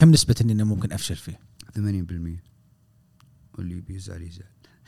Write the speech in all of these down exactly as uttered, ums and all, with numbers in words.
كم نسبة إني أنا ممكن أفشل فيه؟ ثمانين بالمية. واللي بيزعل يزعل.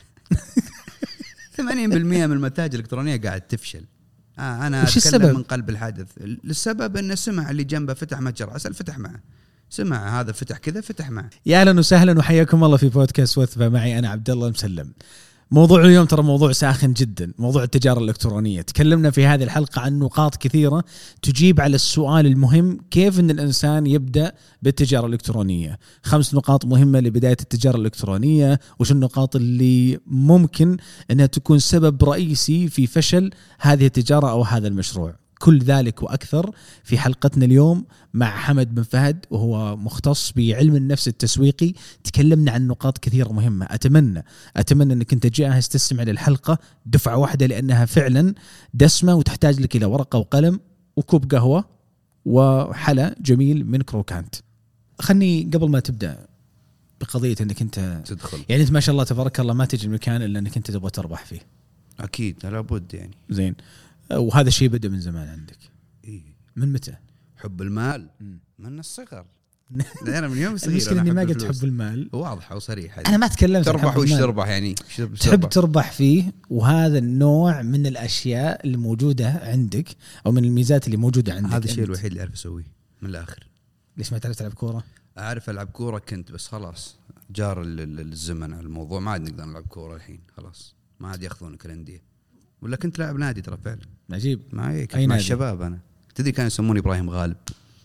ثمانين بالمية من المتاجر الإلكترونية قاعد تفشل. آه أنا أتكلم من قلب الحدث. السبب إنه سمع اللي جنبه فتح متجر أسأل فتح معه، سمع هذا فتح كذا فتح معه. يا أهلا وسهلا وحياكم الله في بودكاست وثبة، معي أنا عبد الله المسلم. موضوع اليوم ترى موضوع ساخن جدا، موضوع التجارة الإلكترونية. تكلمنا في هذه الحلقة عن نقاط كثيرة تجيب على السؤال المهم كيف أن الإنسان يبدأ بالتجارة الإلكترونية. خمس نقاط مهمة لبداية التجارة الإلكترونية، وش النقاط اللي ممكن أنها تكون سبب رئيسي في فشل هذه التجارة أو هذا المشروع. كل ذلك وأكثر في حلقتنا اليوم مع حمد بن فهد، وهو مختص بعلم النفس التسويقي. تكلمنا عن نقاط كثيرة مهمة. أتمنى أتمنى أنك أنت جاهز تستمع للحلقة دفعة واحدة، لأنها فعلا دسمة وتحتاج لك إلى ورقة وقلم وكوب قهوة وحلا جميل من كروكانت. خلني قبل ما تبدأ بقضية أنك أنت تدخل، يعني أنت ما شاء الله تبارك الله ما تجي المكان إلا أنك أنت تبغى تربح فيه. أكيد لابد يعني. زين، وهذا الشيء بدأ من زمان عندك. إيه. من متى؟ حب المال م. من الصغر. أنا من يوم صغير. المشكلة إني ما قلت حب المال، واضحة وصريحة. أنا ما تكلمت. تربح وش تربح يعني؟ تحب تربح فيه، وهذا النوع من الأشياء اللي موجودة عندك أو من الميزات اللي موجودة عندك. هذا الشيء الوحيد اللي أعرف أسويه من الآخر. ليش ما تعرف تلعب كورة؟ أعرف ألعب كورة كنت، بس خلاص جار الزمن على الموضوع، ما عاد نقدر نلعب كورة الحين، خلاص ما عاد يأخذونك الأندية. ولا كنت لاعب نادي ترى فعلا. عجيب. معي مع نادي؟ الشباب. أنا تدري كانوا يسموني إبراهيم غالب،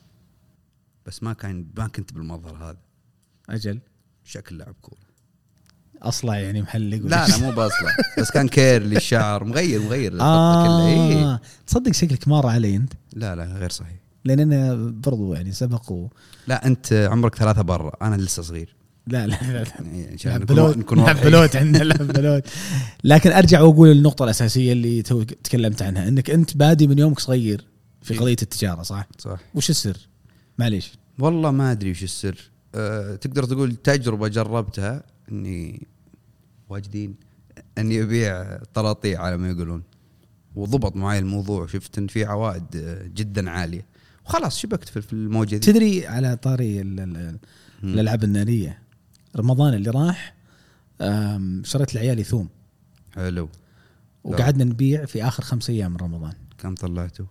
بس ما كان ما كنت بالمظهر هذا. أجل شكل لاعب كورة أصلا يعني محلق. لا لا مو بأصلا، بس كان كير للشعر مغير مغير آه كله. إيه. تصدق شكلك مار علي أنت. لا لا غير صحيح، لأن أنا برضو يعني سبقوا. لا أنت عمرك ثلاثة برا، أنا لسه صغير. لا لا لا, يعني لا. بلوت عندنا لا بلوت. لكن أرجع وأقول النقطة الأساسية اللي تكلمت عنها، أنك أنت بادي من يومك صغير في قضية التجارة، صح؟ صح. وش السر؟ معليش والله ما أدري وش السر. أه تقدر تقول تجربة جربتها، إني واجدين أني أبيع طراطيع على ما يقولون، وضبط معي الموضوع. شفت إن في عوائد جدا عالية وخلاص شبكت في الموجة دي. تدري على طاري الألعاب النارية، رمضان اللي راح شريت لعيالي ثوم. حلو. وقعدنا نبيع في آخر خمس أيام من رمضان. كم طلعته؟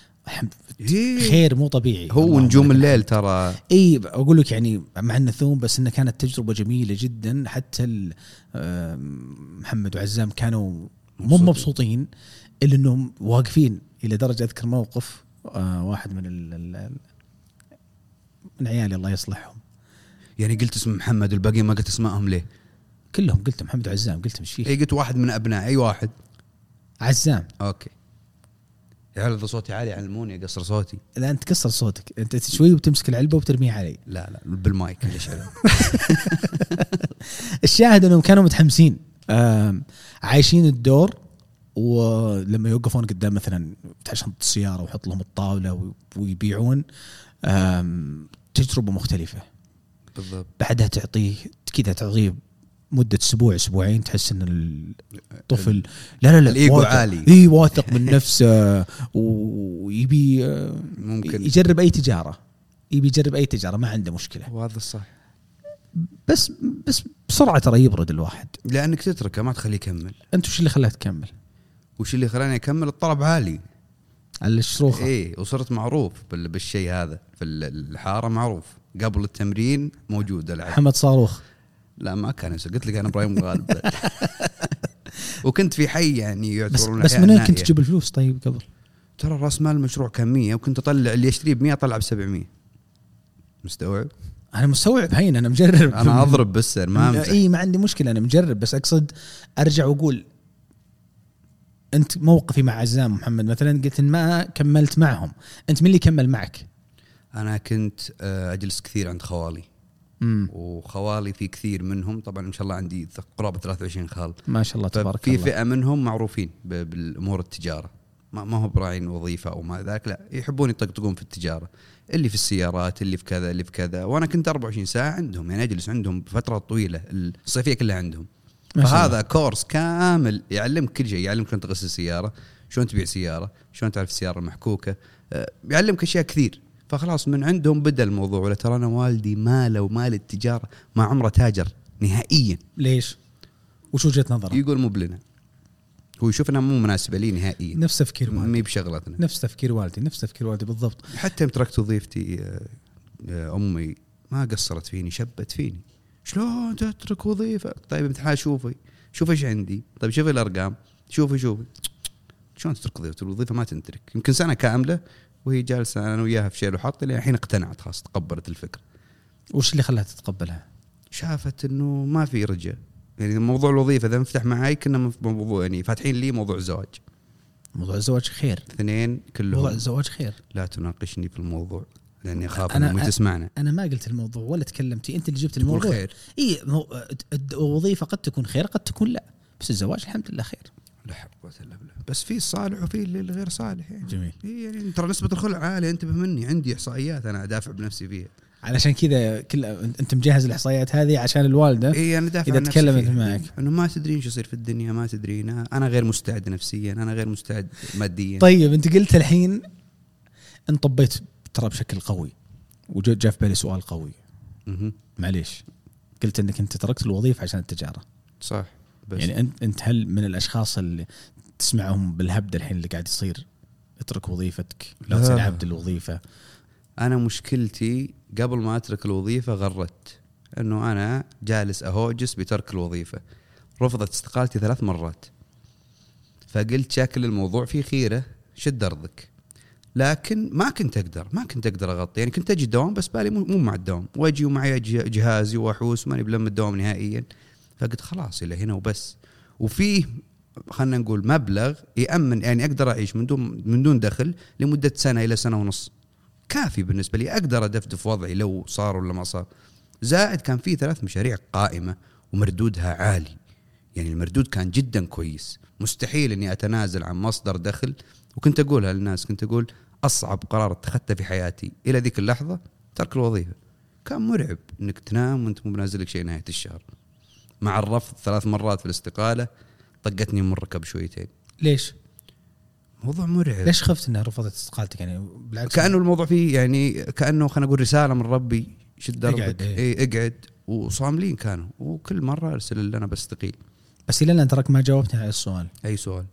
خير مو طبيعي. هو نجوم الليل ترى. اي اقول لك يعني مع انه ثوم، بس انها كانت تجربه جميله جدا. حتى محمد وعزام كانوا مو مبسوطين الا انهم واقفين، الى درجه اذكر موقف واحد من ال من عيالي الله يصلحهم. يعني قلت اسم محمد والباقي ما قلت اسمائهم ليه؟ كلهم قلت محمد وعزام. قلت مش فيه. اي قلت واحد من ابناء. اي واحد؟ عزام. اوكي. يا هذا صوتي عالي، علموني اقصر صوتي. لا انت كسر صوتك انت شوي وبتمسك العلبه وبترميها علي. لا لا بالمايك ليش؟ الشاهد انهم كانوا متحمسين، عايشين الدور. ولما يوقفون قدام مثلا شنطة السيارة ويحط لهم الطاولة ويبيعون، تجربة مختلفة بالضبط. بعدها تعطيه كذا تعطيه مدة أسبوع أسبوعين، تحس إن الطفل لا لا لا الإيجو عالي. إيه واثق من نفسه ويبي ممكن يجرب أي تجارة، يبي يجرب أي تجارة ما عنده مشكلة. وهذا الصح. بس بس بسرعة ترى يبرد الواحد، لأنك تتركه ما تخليه يكمل. أنت وش اللي خلاك تكمل؟ وش اللي خلاني أكمل؟ الطلب عالي على الشروخة. إيه وصرت معروف بالشيء هذا في الحارة، معروف قبل التمرين موجود العب. حمد صاروخ. لا ما كان يسوي. قلت لك أنا إبراهيم غالب. وكنت في حي يعني يعتبرون. بس, بس من وين كنت تجيب الفلوس طيب قبل؟ ترى راس مال المشروع كان مية، وكنت أطلع اللي يشتري بمية أطلع بسبعمية. مستوعب؟ أنا مستوعب. هين أنا مجرب. أنا أضرب بالسر ما أمزح. إيه ما عندي مشكلة أنا مجرب، بس أقصد أرجع وأقول أنت موقفي مع عزام محمد مثلا قلت إن ما كملت معهم، أنت من اللي كمل معك؟ أنا كنت أجلس كثير عند خوالي. مم. وخوالي في كثير منهم طبعا إن شاء الله عندي قرابة ثلاثة وعشرين خال ما شاء الله تبارك في الله. في فئة منهم معروفين بالأمور التجارة، ما ما هو براعين وظيفة أو ما ذاك، لا يحبون يطقطقون في التجارة، اللي في السيارات اللي في كذا اللي في كذا. وأنا كنت أربعة وعشرين ساعة عندهم، يعني أجلس عندهم فترة طويلة الصيفية كلها عندهم. فهذا كورس كامل يعلمك كل شيء، يعلمك شلون تغسل السيارة، شلون تبيع سيارة، شلون تعرف السيارة المحكوكة، يعلمك أشياء كثير. فخلاص من عندهم بدأ الموضوع. ولا ترى أنا والدي ماله ومال التجارة، ما عمره تاجر نهائيا. ليش؟ وش وجهة نظره؟ يقول مو بلنا، هو يشوف انها مو مناسبه لي نهائيا. نفس تفكير والدي، مي بشغلتنا، نفس تفكير والدي، نفس تفكير والدي بالضبط. حتى تركت وظيفتي امي ما قصرت فيني، شبت فيني. شلون تترك وظيفه؟ طيب امتحان شوفي شوف ايش عندي، طيب شوفي الارقام، شوفي شوفي شلون تترك وظيفه؟ الوظيفه ما تنترك. يمكن سنه كامله وهي جالسه انا وياها في شيل وحط، لين الحين اقتنعت خلاص، تقبلت الفكره. وش اللي خلاها تتقبلها؟ شافت انه ما في رجاء. يعني موضوع الوظيفه اذا مفتح معي كنا في موضوع، يعني فاتحين لي موضوع الزواج. موضوع الزواج خير، اثنين كلهم. موضوع الزواج خير. لا تناقشني في الموضوع لاني اخاف أنا انه تسمعنا. انا ما قلت الموضوع ولا تكلمتي، انت اللي جبت الموضوع. خير. اي الوظيفه قد تكون خير قد تكون لا، بس الزواج الحمد لله خير. لا حول ولا قوة الا بالله. بس في الصالح وفي اللي غير صالح يعني. جميل. يعني ترى نسبه الخلع عاليه، انتبه مني، عندي احصائيات انا ادافع بنفسي فيها. علشان كذا كل انت مجهز الاحصائيات هذه عشان الوالده. اي انا دافع اذا تكلمت معك انه ما تدرين شو يصير في الدنيا، ما تدرين، انا غير مستعد نفسيا، انا غير مستعد ماديا. طيب انت قلت الحين انطبيت ترى بشكل قوي، وجاء في بالي سؤال قوي. اها معليش، قلت انك انت تركت الوظيفه عشان التجاره، صح؟ بس يعني انت انت هل من الاشخاص اللي تسمعهم بالهبد الحين اللي قاعد يصير اترك وظيفتك لا تصير عبد الوظيفه؟ انا مشكلتي قبل ما اترك الوظيفه غردت انه انا جالس اهوجس بترك الوظيفه. رفضت استقالتي ثلاث مرات، فقلت شكل الموضوع فيه خيره، شد ارضك. لكن ما كنت اقدر ما كنت اقدر اغطي، يعني كنت اجي الدوام بس بالي مو مع الدوام، واجي ومعي جهازي واحوس ماني بلم الدوام نهائيا. فقلت خلاص الى هنا وبس. وفيه خلنا نقول مبلغ يأمن، يعني اقدر اعيش من دون من دون دخل لمده سنه الى سنه ونص، كافي بالنسبه لي، اقدر ادفدف وضعي لو صار ولا ما صار. زائد كان في ثلاث مشاريع قائمه ومردودها عالي، يعني المردود كان جدا كويس، مستحيل اني اتنازل عن مصدر دخل. وكنت اقولها للناس، كنت اقول اصعب قرار اتخذته في حياتي الى ذيك اللحظه ترك الوظيفه. كان مرعب انك تنام وانت مو بنازلك شيء نهايه الشهر. مع الرفض ثلاث مرات في الاستقاله طقتني من الركب شويتين. ليش؟ موضوع مرعب. ليش خفت انها رفضت استقالتك؟ يعني بالعكس، كأنه الموضوع فيه يعني كأنه خلنا نقول رسالة من ربي، شد دربك، ايه اقعد. وصاملين كانوا، وكل مرة ارسل اللي انا بستقيل. بس الى الان ترك ما جاوبتني على السؤال. اي سؤال؟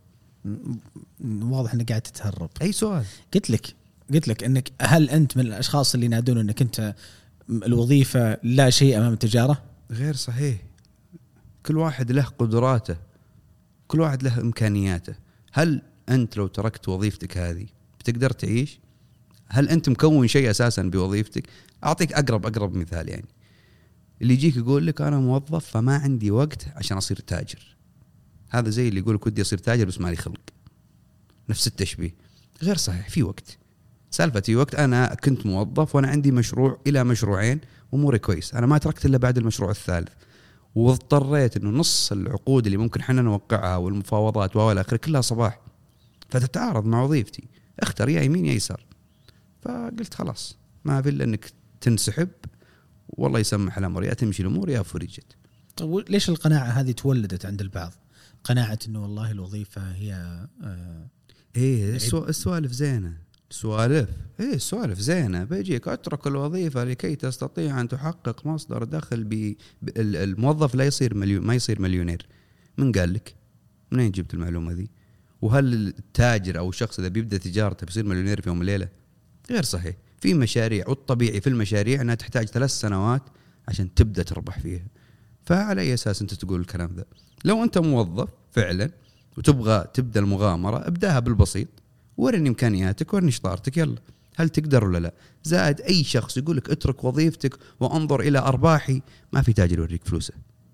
واضح انك قاعد تتهرب. اي سؤال؟ قلت لك قلت لك انك هل انت من الاشخاص اللي ينادون انك انت الوظيفة لا شيء امام التجارة؟ غير صحيح. كل واحد له قدراته، كل واحد له امكانياته. هل انت لو تركت وظيفتك هذه بتقدر تعيش؟ هل انت مكون شيء اساسا بوظيفتك؟ اعطيك اقرب اقرب مثال، يعني اللي يجيك يقول لك انا موظف فما عندي وقت عشان اصير تاجر. هذا زي اللي يقول لك ودي اصير تاجر بس مالي خلق. نفس التشبيه. غير صحيح. في وقت، سالفتي وقت. انا كنت موظف وانا عندي مشروع الى مشروعين، اموري كويس. انا ما تركت الا بعد المشروع الثالث، واضطريت انه نص العقود اللي ممكن حنا نوقعها والمفاوضات والى اخره كلها صباح، فتتعارض مع وظيفتي. اختر يا يمين يا يسار. فقلت خلاص ما في الا انك تنسحب، والله يسمح الامر، يا تمشي الامور يا فرجت. طيب ليش القناعه هذه تولدت عند البعض؟ قناعه انه والله الوظيفه هي آه ايه السوالف زينه، سوالف ايه السوالف زينه. بيجيك اترك الوظيفه لكي تستطيع ان تحقق مصدر دخل. بالموظف لا يصير مليون، ما يصير مليونير. من قال لك؟ منين جبت المعلومه ذي؟ وهل التاجر او الشخص اذا بيبدا تجارته بيصير مليونير في يوم وليله؟ غير صحيح. في مشاريع، والطبيعي في المشاريع انها تحتاج ثلاث سنوات عشان تبدا تربح فيها. فعلى اي اساس انت تقول الكلام ذا؟ لو انت موظف فعلا وتبغى تبدا المغامره، ابداها بالبسيط، ورني امكانياتك ورني شطارتك، يلا هل تقدر ولا لا. زائد اي شخص يقول لك اترك وظيفتك وانظر الى ارباحي، ما في تاجر يوريك فلوسه،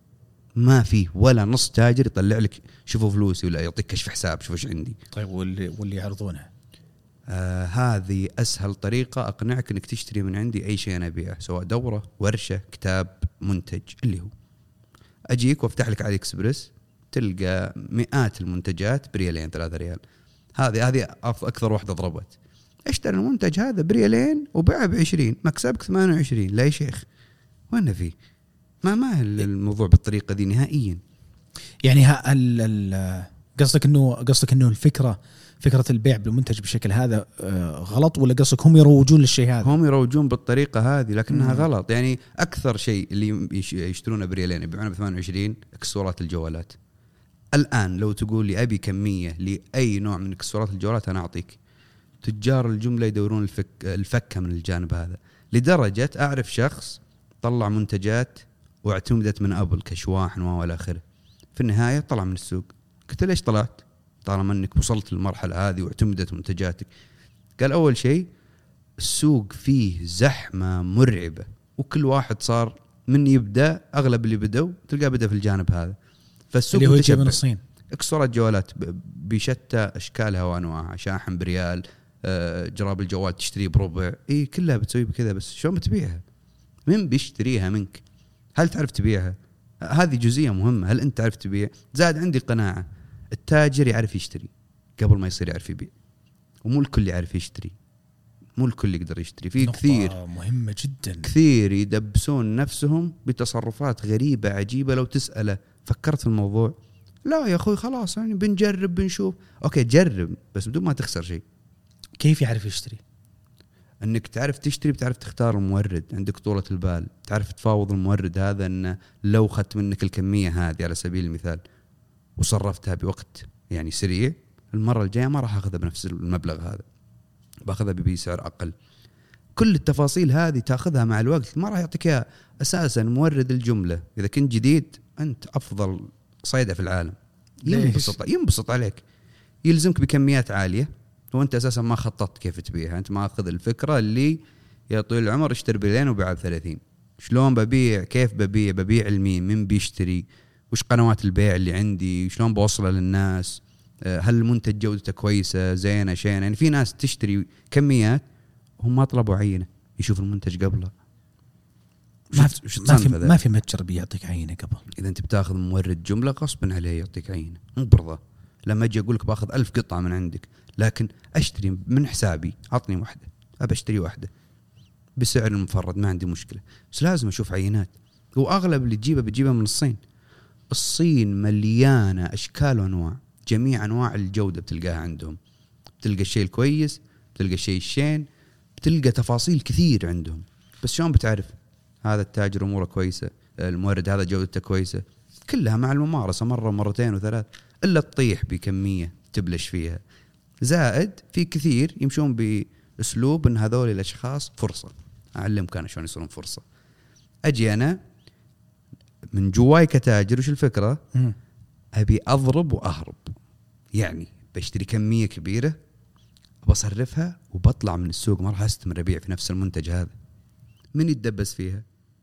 ما في ولا نص تاجر يطلع لك شوفوا فلوسي ولا يعطيك كشف حساب شوف ايش عندي. طيب واللي واللي يعرضونها؟ آه هذه اسهل طريقه اقنعك انك تشتري من عندي اي شيء انا ابيعه، سواء دوره، ورشه، كتاب، منتج، اللي هو اجيك وافتح لك علي اكسبرس تلقى مئات المنتجات بريالين ثلاثة ريال. هذه هذه اكثر واحده ضربت. اشتري المنتج هذا بريالين وبيعه بعشرين، مكسبك ثمانية وعشرين. لا يا شيخ وين فيه؟ ما ما الموضوع بالطريقه دي نهائيا. يعني ها ال قصدك انه قصدك انه الفكره فكرة البيع بالمنتج بشكل هذا غلط، ولا قصدك هم يروجون للشيء هذا؟ هم يروجون بالطريقة هذه لكنها مم. غلط. يعني أكثر شيء اللي يشترونه بريالين يبيعونه بثمانية وعشرين إكسسوارات الجوالات. الآن لو تقول لي أبي كمية لأي نوع من إكسسوارات الجوالات أنا أعطيك. تجار الجملة يدورون الفك الفكة من الجانب هذا، لدرجة أعرف شخص طلع منتجات واعتمدت من أبل كشواحن وإلى آخره، في النهاية طلع من السوق. قلت ليش طلعت طالما أنك وصلت للمرحلة هذه واعتمدت منتجاتك؟ قال أول شيء السوق فيه زحمة مرعبة، وكل واحد صار من يبدأ أغلب اللي بدأوا تلقى بدأ في الجانب هذا. فالسوق اللي هو يجي من الصين، إكسسوارات جوالات بشتى أشكالها وأنواعها، شاحن بريال، جراب الجوال تشتريه بربع، إيه كلها بتسوي بكذا. بس شلون بتبيعها؟ من بيشتريها منك؟ هل تعرف تبيعها؟ هذه جزئية مهمة. هل أنت تعرف تبيع؟ زاد عندي قناعة التاجر يعرف يشتري قبل ما يصير يعرف يبيع، ومو الكل يعرف يشتري، مو الكل يقدر يشتري. في كثير مهمة جدا، كثير يدبسون نفسهم بتصرفات غريبة عجيبة. لو تسأله فكرت في الموضوع؟ لا يا أخوي خلاص يعني بنجرب بنشوف. أوكي جرب بس بدون ما تخسر شيء. كيف يعرف يشتري؟ أنك تعرف تشتري، بتعرف تختار المورد، عندك طولة البال، تعرف تفاوض المورد هذا أنه لو خدت منك الكمية هذه على سبيل المثال وصرفتها بوقت يعني سريع، المرة الجاية ما راح أخذها بنفس المبلغ هذا، باخذها بسعر أقل. كل التفاصيل هذه تأخذها مع الوقت، ما راح يعطيك أساسا مورد الجملة. إذا كنت جديد أنت أفضل صيدة في العالم، ينبسط ينبسط عليك، يلزمك بكميات عالية وأنت أساسا ما خططت كيف تبيعها. أنت ما أخذ الفكرة اللي يا طويل العمر اشتري بلين وبيع بثلاثين. شلون ببيع؟ كيف ببيع؟ ببيع المين؟ من بيشتري؟ وش قنوات البيع اللي عندي؟ شلون بوصله للناس؟ هل المنتج جودته كويسة زينة شينة؟ يعني في ناس تشتري كميات وهم ما طلبوا عينة، يشوف المنتج قبله. ما في ما في, ما في متجر بيعطيك عينة قبل. إذا أنت بتاخذ مورد جملة غصبا عليه يعطيك عينة، مو برضه. لما أجي أقولك بأخذ ألف قطعة من عندك لكن أشتري من حسابي، عطني واحدة، أبى أشتري واحدة بسعر المفرد ما عندي مشكلة، بس لازم أشوف عينات. وأغلب اللي تجيبه بتجيبه من الصين. الصين مليانة أشكال وأنواع، جميع أنواع الجودة بتلقاها عندهم. بتلقى الشيء الكويس، بتلقى الشيء الشين، بتلقى تفاصيل كثير عندهم. بس شلون بتعرف هذا التاجر أموره كويسة، المورد هذا جودته كويسة؟ كلها مع الممارسة، مرة ومرتين وثلاث، إلا تطيح بكمية تبلش فيها. زائد في كثير يمشون بأسلوب أن هذول الأشخاص فرصة. أعلمك أنا شلون يصيرون فرصة. أجي أنا من جواي كتاجر وش الفكرة؟ أبي أضرب وأهرب. يعني بشتري كمية كبيرة بصرفها وبطلع من السوق، ما راح أستمر أبيع في نفس المنتج هذا. من يتدبس فيها؟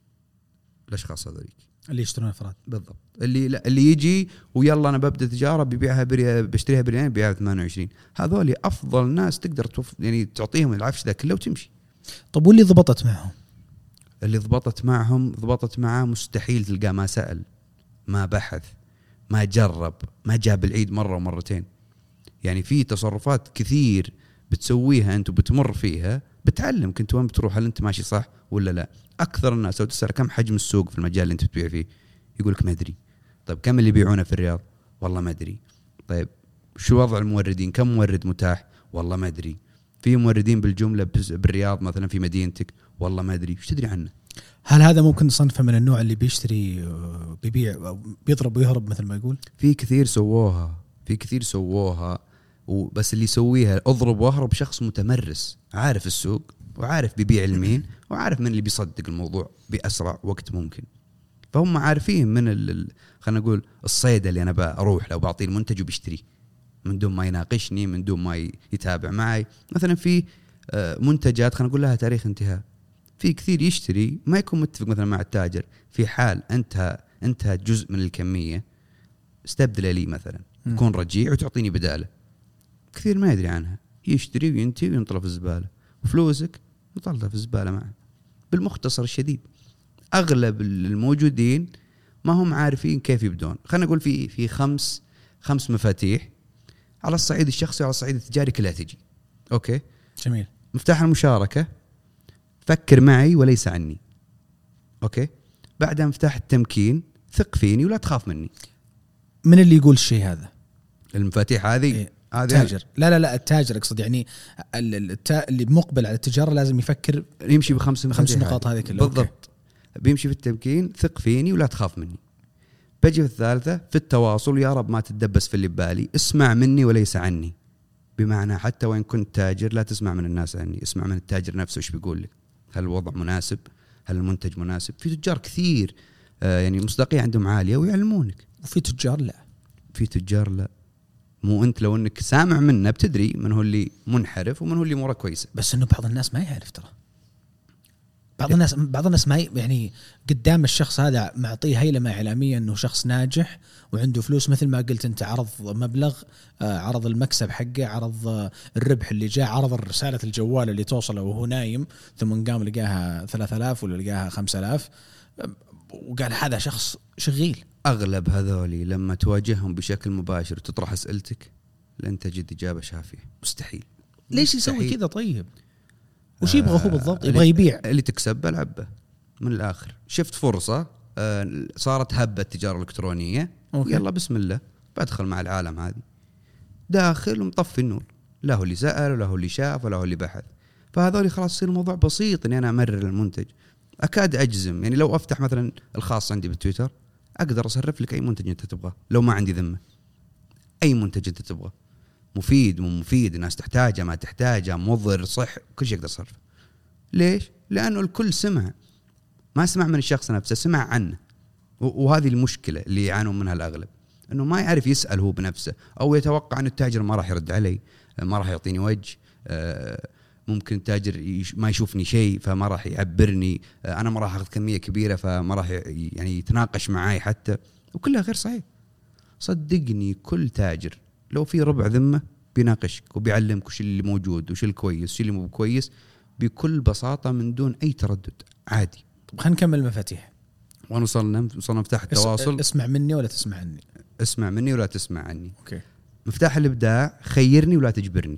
الأشخاص هذوليك اللي يشترون أفراد بالضبط. اللي لا اللي يجي ويلا أنا ببدأ تجارة ببيعها بري بشتريها بريان ببيعها ثمانية وعشرين. هذول أفضل ناس تقدر توف يعني تعطيهم العفش ذا كله وتمشي. طب واللي ضبطت معهم؟ اللي ضبطت معهم ضبطت معاه مستحيل تلقاه ما سأل، ما بحث، ما جرب، ما جاب العيد مرة ومرتين. يعني في تصرفات كثير بتسويها أنت وبتمر فيها بتعلم كنت وين بتروح، هل أنت ماشي صح ولا لا. أكثر الناس لو تسأل كم حجم السوق في المجال اللي أنت بتبيع فيه يقولك ما أدري. طيب كم اللي يبيعونه في الرياض؟ والله ما أدري. طيب شو وضع الموردين؟ كم مورد متاح؟ والله ما أدري. في موردين بالجملة بالرياض مثلا في مدينتك؟ والله ما أدري. وش تدري عنه؟ هل هذا ممكن صنفه من النوع اللي بيشتري بيبيع بيضرب ويهرب مثل ما يقول؟ في كثير سووها، في كثير سووها وبس اللي يسويها اضرب واهرب شخص متمرس عارف السوق وعارف بيبيع المين وعارف من اللي بيصدق الموضوع بأسرع وقت ممكن. فهم عارفين من ال... خلينا نقول الصيدة اللي أنا بروح لو بعطيه المنتج وبيشتري من دون ما يناقشني، من دون ما يتابع معي. مثلا في منتجات خلينا نقول لها تاريخ انتهاء، في كثير يشتري ما يكون متفق مثلا مع التاجر في حال انتهى انتهى جزء من الكمية استبدل لي مثلا يكون رجيع وتعطيني بداله. كثير ما يدري عنها، يشتري وينتهي وينطلع في الزبالة وفلوسك نطلعها في الزبالة معه. بالمختصر الشديد أغلب الموجودين ما هم عارفين كيف يبدون. خلينا نقول في في خمس خمس مفاتيح على الصعيد الشخصي وعلى الصعيد التجاري كلها تجي. أوكي جميل. مفتاح المشاركة فكر معي وليس عني. أوكي بعدها مفتاح التمكين ثق فيني ولا تخاف مني. من اللي يقول الشيء هذا؟ المفاتيح هذه إيه؟ تاجر لا لا لا التاجر اقصد يعني التا... اللي مقبل على التجاره لازم يفكر يمشي بخمس خمس نقاط هذه كلها بالضبط. بيمشي في التمكين، ثق فيني ولا تخاف مني. بجي في الثالثة في التواصل، يا رب ما تتدبس في اللي ببالي، اسمع مني وليس عني. بمعنى حتى وإن كنت تاجر لا تسمع من الناس عني، اسمع من التاجر نفسه ايش بيقول لك. هل الوضع مناسب؟ هل المنتج مناسب؟ في تجار كثير آه يعني المصداقية عندهم عالية ويعلمونك، وفي تجار لا في تجار لا. مو أنت لو أنك سامع منه بتدري من هو اللي منحرف ومن هو اللي مرة كويسة. بس إنه بعض الناس ما يعرف ترى، بعض الناس بعض الناس ما يعني قدام الشخص هذا معطيه هيلمة إعلامية إنه شخص ناجح وعنده فلوس، مثل ما قلت أنت، عرض مبلغ، عرض المكسب حقه، عرض الربح اللي جاء، عرض رسالة الجوال اللي توصله وهو نايم ثم قام لقاها ثلاثة آلاف ولا لقاها خمسة آلاف وقال هذا شخص شغيل. أغلب هذولي لما تواجههم بشكل مباشر وتطرح أسئلتك لن تجد إجابة شافية، مستحيل. ليش يسوي كذا؟ طيب وش يبغى هو بالضبط؟ يبغى يبيع اللي تكسب بلعبه من الآخر. شفت فرصة آه صارت هبة التجارة الإلكترونية، أوكي. يلا بسم الله بدخل مع العالم هذه، داخل ومطفي النور، لا هو اللي سأل ولا هو اللي شاف ولا هو اللي بحث. فهذولي خلاص يصير الموضوع بسيط إني أنا أمرر المنتج. أكاد أجزم يعني لو أفتح مثلا الخاص عندي بالتويتر أقدر أصرف لك أي منتج أنت تبغاه لو ما عندي ذمة. أي منتج أنت تبغاه، مفيد مو مفيد، الناس تحتاجه ما تحتاجه، مضر صح، كل شيء أقدر أصرفه. ليش؟ لأنه الكل سمع، ما سمع من الشخص نفسه، سمع عنه. وهذه المشكلة اللي يعانون منها الأغلب، أنه ما يعرف يسأل هو بنفسه، أو يتوقع أن التاجر ما راح يرد علي، ما راح يعطيني وجه، ممكن التاجر ما يشوفني شيء فما راح يعبرني، أنا ما راح أخذ كمية كبيرة فما راح يعني يتناقش معاي حتى. وكلها غير صحيح. صدقني كل تاجر لو في ربع ذمة بيناقشك وبيعلمك وش اللي موجود وش الكويس وش اللي مو كويس بكل بساطة من دون أي تردد عادي. خلينا نكمل المفاتيح. ونوصلنا وصلنا مفتاح التواصل. اسمع مني ولا تسمع عني. اسمع مني ولا تسمع عني. أوكي. مفتاح الإبداع، خيرني ولا تجبرني.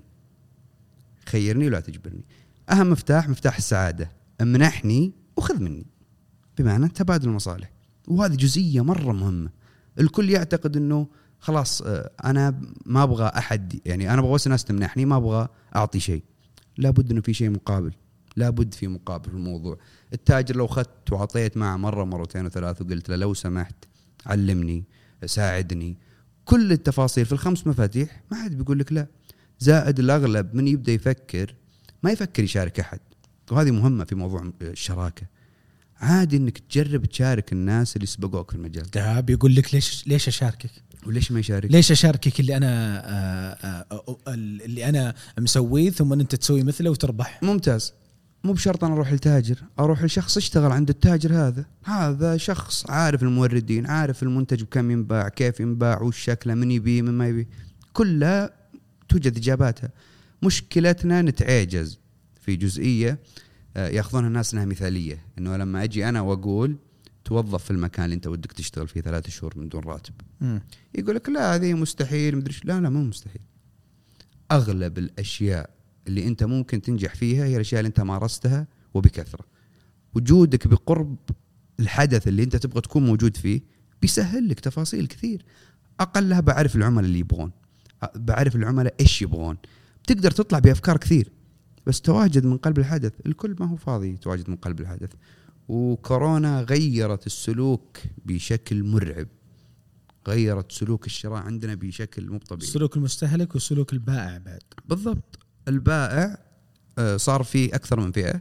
خيرني ولا تجبرني. أهم مفتاح مفتاح السعادة، امنحني وخذ مني، بمعنى تبادل المصالح. وهذه جزئية مرة مهمة. الكل يعتقد أنه خلاص أنا ما أبغى أحد، يعني أنا أبغى الناس تمنحني، ما أبغى أعطي شيء. لابد أنه في شيء مقابل، لابد في مقابل في الموضوع. التاجر لو خدت وعطيت معه مرة مرتين وثلاث وقلت له لو سمحت علمني ساعدني كل التفاصيل في الخمس مفاتيح، ما حد بيقول لك لا. زائد الأغلب من يبدأ يفكر ما يفكر يشارك أحد، وهذه مهمة في موضوع الشراكة. عادي انك تجرب تشارك الناس اللي سبقوك في المجال ده. بيقول لك ليش ليش اشاركك وليش ما يشارك؟ ليش اشاركك اللي انا آآ آآ اللي انا مسويه ثم انت تسوي مثله وتربح؟ ممتاز. مو بشرط انا اروح لتاجر، اروح لشخص اشتغل عند التاجر هذا. هذا شخص عارف الموردين، عارف المنتج بكم ينباع، كيف ينباع، وش شكله، من يبيه من ما يبيه، كلها توجد اجاباتها. مشكلتنا نتعجز في جزئية ياخذونها الناس انها مثاليه، انه لما اجي انا واقول توظف في المكان اللي انت ودك تشتغل فيه ثلاثة شهور من دون راتب، يقول لك لا هذه مستحيل مدري. لا لا مو مستحيل. اغلب الاشياء اللي انت ممكن تنجح فيها هي الاشياء اللي انت مارستها وبكثره. وجودك بقرب الحدث اللي انت تبغى تكون موجود فيه بيسهل لك تفاصيل كثير. اقلها بعرف العملاء اللي يبغون، بعرف العملاء ايش يبغون، بتقدر تطلع بافكار كثير. بس تواجد من قلب الحدث، الكل ما هو فاضي يتواجد من قلب الحدث. وكورونا غيرت السلوك بشكل مرعب، غيرت سلوك الشراء عندنا بشكل مو طبيعي. سلوك المستهلك وسلوك البائع بعد. بالضبط. البائع صار في أكثر من فئة.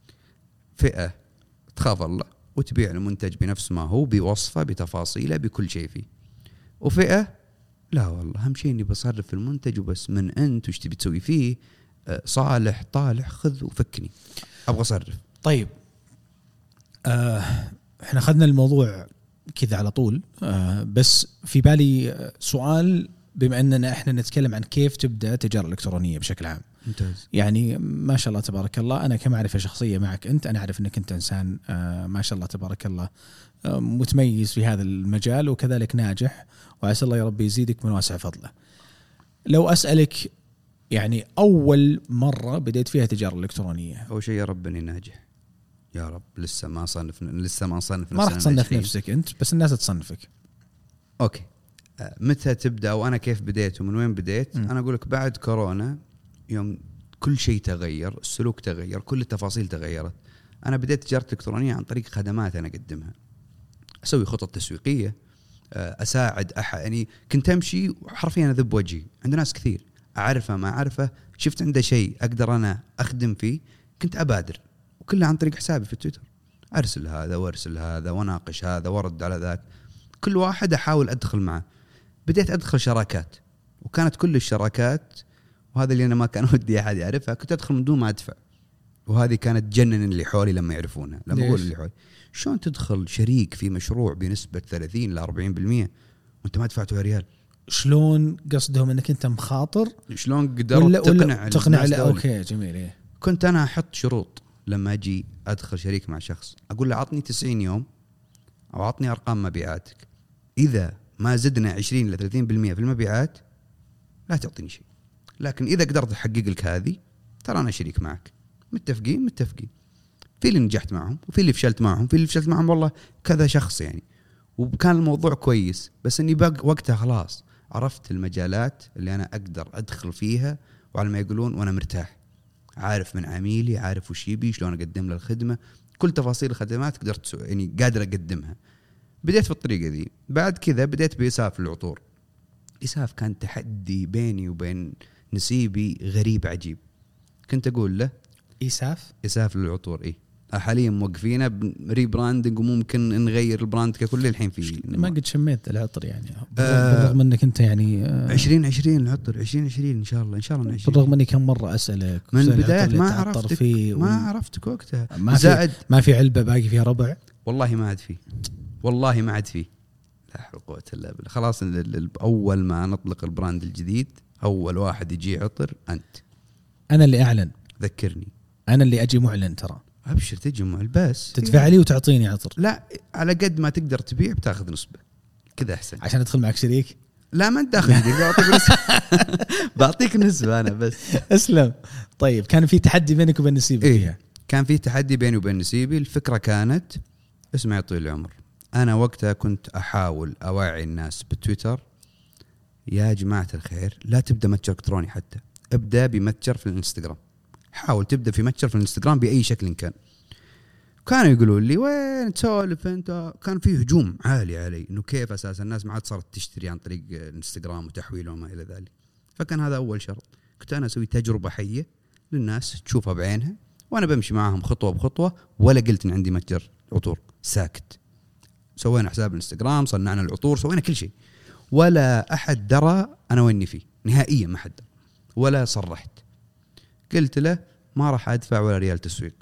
فئة تخاف الله وتبيع المنتج بنفس ما هو، بوصفه بتفاصيله بكل شيء فيه. وفئة لا والله أهم شيء إني بصرف في المنتج وبس، من أنت وش تبي تسوي فيه، صالح طالح خذ وفكني، أبغى أصرف. طيب آه، احنا أخذنا الموضوع كذا على طول، آه، بس في بالي سؤال، بما أننا احنا نتكلم عن كيف تبدأ تجارة إلكترونية بشكل عام. ممتاز. يعني ما شاء الله تبارك الله، أنا كمعرفة شخصية معك أنت، أنا أعرف أنك أنت إنسان آه ما شاء الله تبارك الله آه متميز في هذا المجال وكذلك ناجح، وعسى الله يا رب يزيدك من واسع فضله. لو أسألك يعني أول مرة بديت فيها تجارة إلكترونية، أول شيء يا رب إني ناجح يا رب. لسه ما صنف لسه ما صنف ما راح تصنف نفسك أنت، بس الناس تصنفك. أوكي. متى تبدا وانا كيف بديت ومن وين بديت؟ م. انا اقول لك بعد كورونا يوم كل شيء تغير، السلوك تغير، كل التفاصيل تغيرت. انا بديت تجاره الكترونيه عن طريق خدمات انا اقدمها، اسوي خطط تسويقيه، اساعد احد. يعني كنت امشي حرفيا اذب وجهي عند ناس كثير اعرفه ما اعرفه، شفت عنده شيء اقدر انا اخدم فيه كنت ابادر، وكله عن طريق حسابي في تويتر، ارسل هذا وارسل هذا وناقش هذا ورد على ذاك، كل واحد احاول ادخل معه. بديت ادخل شراكات، وكانت كل الشراكات، وهذا اللي انا ما كان ودي احد يعرفها، كنت ادخل من دون ما ادفع. وهذه كانت تجنن اللي حولي لما يعرفونها. لما اقول اللي حولي شلون تدخل شريك في مشروع بنسبه ثلاثين إلى أربعين بالمئة وانت ما دفعته ريال؟ شلون قصدهم انك انت مخاطر؟ شلون قدرت تقنع تقنع لا اوكي جميل. إيه؟ كنت انا احط شروط لما اجي ادخل شريك مع شخص، اقول له عطني تسعين يوم او عطني ارقام مبيعاتك، اذا ما زدنا عشرين إلى ثلاثين بالمئة في المبيعات لا تعطيني شيء، لكن اذا قدرت احقق لك هذه ترى انا شريك معك. متفقين متفقين. في اللي نجحت معهم وفي اللي فشلت معهم، في اللي فشلت معهم والله كذا شخص يعني، وكان الموضوع كويس، بس اني بق وقتها خلاص عرفت المجالات اللي انا اقدر ادخل فيها، وعلى ما يقولون وانا مرتاح، عارف من عميلي، عارف وش يبي، شلون اقدم له الخدمه، كل تفاصيل الخدمات قدرت يعني قادر اقدمها. بديت في الطريقه دي. بعد كذا بديت بإساف العطور. إساف كان تحدي بيني وبين نسيبي غريب عجيب. كنت اقول له إساف إساف للعطور إيه حاليا موقفينه بريبراندنج، وممكن نغير البراند ككل الحين فيه. ما قد شميت العطر يعني بالرغم آه انك انت يعني آه عشرين عشرين العطر عشرين عشرين ان شاء الله ان شاء الله عشرين. بالرغم اني كم مره اسالك من البدايه ما عرفتك فيه ما عرفتك وقتها. ما زائد في ما في علبه باقي فيها ربع والله ما عاد فيه، والله ما عاد فيه. لا حول ولا قوه الا بالله. خلاص اول ما نطلق البراند الجديد اول واحد يجي عطر انت. انا اللي اعلن، ذكرني. انا اللي اجي معلن ترى. ابشر تجي معلن بس تدفع لي وتعطيني عطر. لا على قد ما تقدر تبيع بتاخذ نسبه كذا احسن عشان ادخل معك شريك. لا ما انت داخل بعطيك نسبه بعطيك نسبه انا بس. اسلم. طيب كان في تحدي بينك وبين نسيبي إيه؟ فيها؟ كان في تحدي بيني وبين نسيبي. الفكره كانت اسمع طويل العمر، انا وقتها كنت احاول اوعي الناس بتويتر يا جماعه الخير لا تبدا متجر الكتروني، حتى ابدا بمتجر في الانستغرام، حاول تبدا في متجر في الانستغرام باي شكل كان. كانوا يقولوا لي وين تسولف انت، كان فيه هجوم عالي علي انه كيف اساس الناس ما عاد صارت تشتري عن طريق الانستغرام وتحويل وما الى ذلك. فكان هذا اول شرط، كنت انا اسوي تجربه حيه للناس تشوفها بعينها، وانا بمشي معاهم خطوه بخطوه، ولا قلت ان عندي متجر عطور، ساكت. سوينا حساب الانستغرام، صنعنا العطور، سوينا كل شيء، ولا احد درى انا ويني فيه نهائيا، ما حد ولا صرحت. قلت له ما راح ادفع ولا ريال تسويق،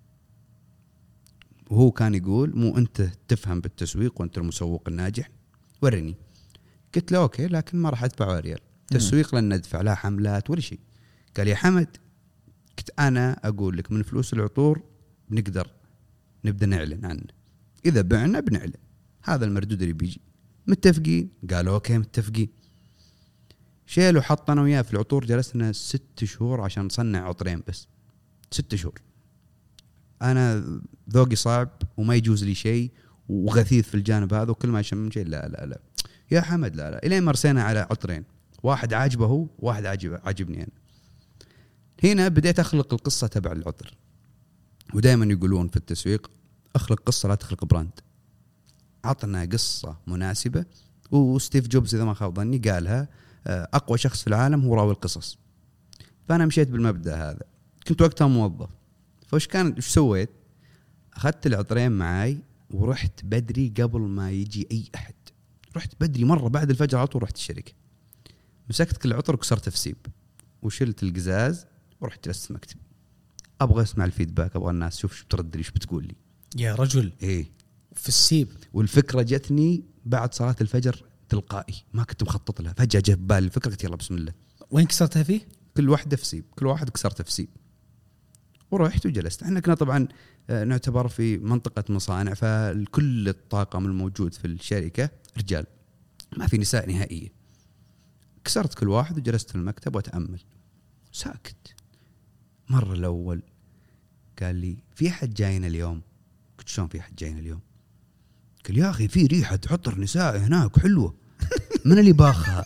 وهو كان يقول مو انت تفهم بالتسويق وانت المسوق الناجح، ورني. قلت له اوكي لكن ما راح ادفع ولا ريال تسويق، لن ندفع لا حملات ولا شيء. قال يا حمد كنت انا اقول لك من فلوس العطور بنقدر نبدا نعلن عنه، اذا بعنا بنعلن، هذا المردود اللي بيجي. متفقين؟ قالوا اوكي متفقين. شيلوا حط انا وياه في العطور، جلسنا ست شهور عشان نصنع عطرين بس، ست شهور. انا ذوقي صعب وما يجوز لي شيء وغثيث في الجانب هذا، وكل ما اشم شيء لا لا لا يا حمد لا لا. الين مرسينا على عطرين، واحد عاجبه هو واحد عاجبه عاجبني انا. هنا بديت اخلق القصه تبع العطر. ودائما يقولون في التسويق اخلق قصه لا تخلق براند. عطنا قصه مناسبه، وستيف جوبز اذا ما خاب ظني قالها اقوى شخص في العالم هو راوي القصص. فانا مشيت بالمبدا هذا. كنت وقتها موظف، فوش كان ايش سويت؟ اخذت العطرين معاي ورحت بدري قبل ما يجي اي احد. رحت بدري مره بعد الفجر على طول، رحت الشركه مسكت كل عطر وكسرته في سيب وشلت القزاز ورحت جلست مكتبي. ابغى اسمع الفيدباك، ابغى الناس شوف شو بترد لي، شو بتقول لي يا رجل. ايه في السيب. والفكره جتني بعد صلاه الفجر تلقائي، ما كنت مخطط لها، فجاه جاء بالي الفكره، قلت يلا بسم الله. وين كسرتها فيه؟ كل واحده في سيب، كل واحد كسرته في سيب ورحت وجلست. احنا كنا طبعا نعتبر في منطقه مصانع، فكل الطاقم الموجود في الشركه رجال، ما في نساء نهائيا. كسرت كل واحد وجلست في المكتب واتامل ساكت. مره الاول قال لي في حد جاينا اليوم؟ قلت شلون في حد جاينا اليوم؟ قال يا اخي في ريحه عطر نساء هناك حلوه. من اللي باخها؟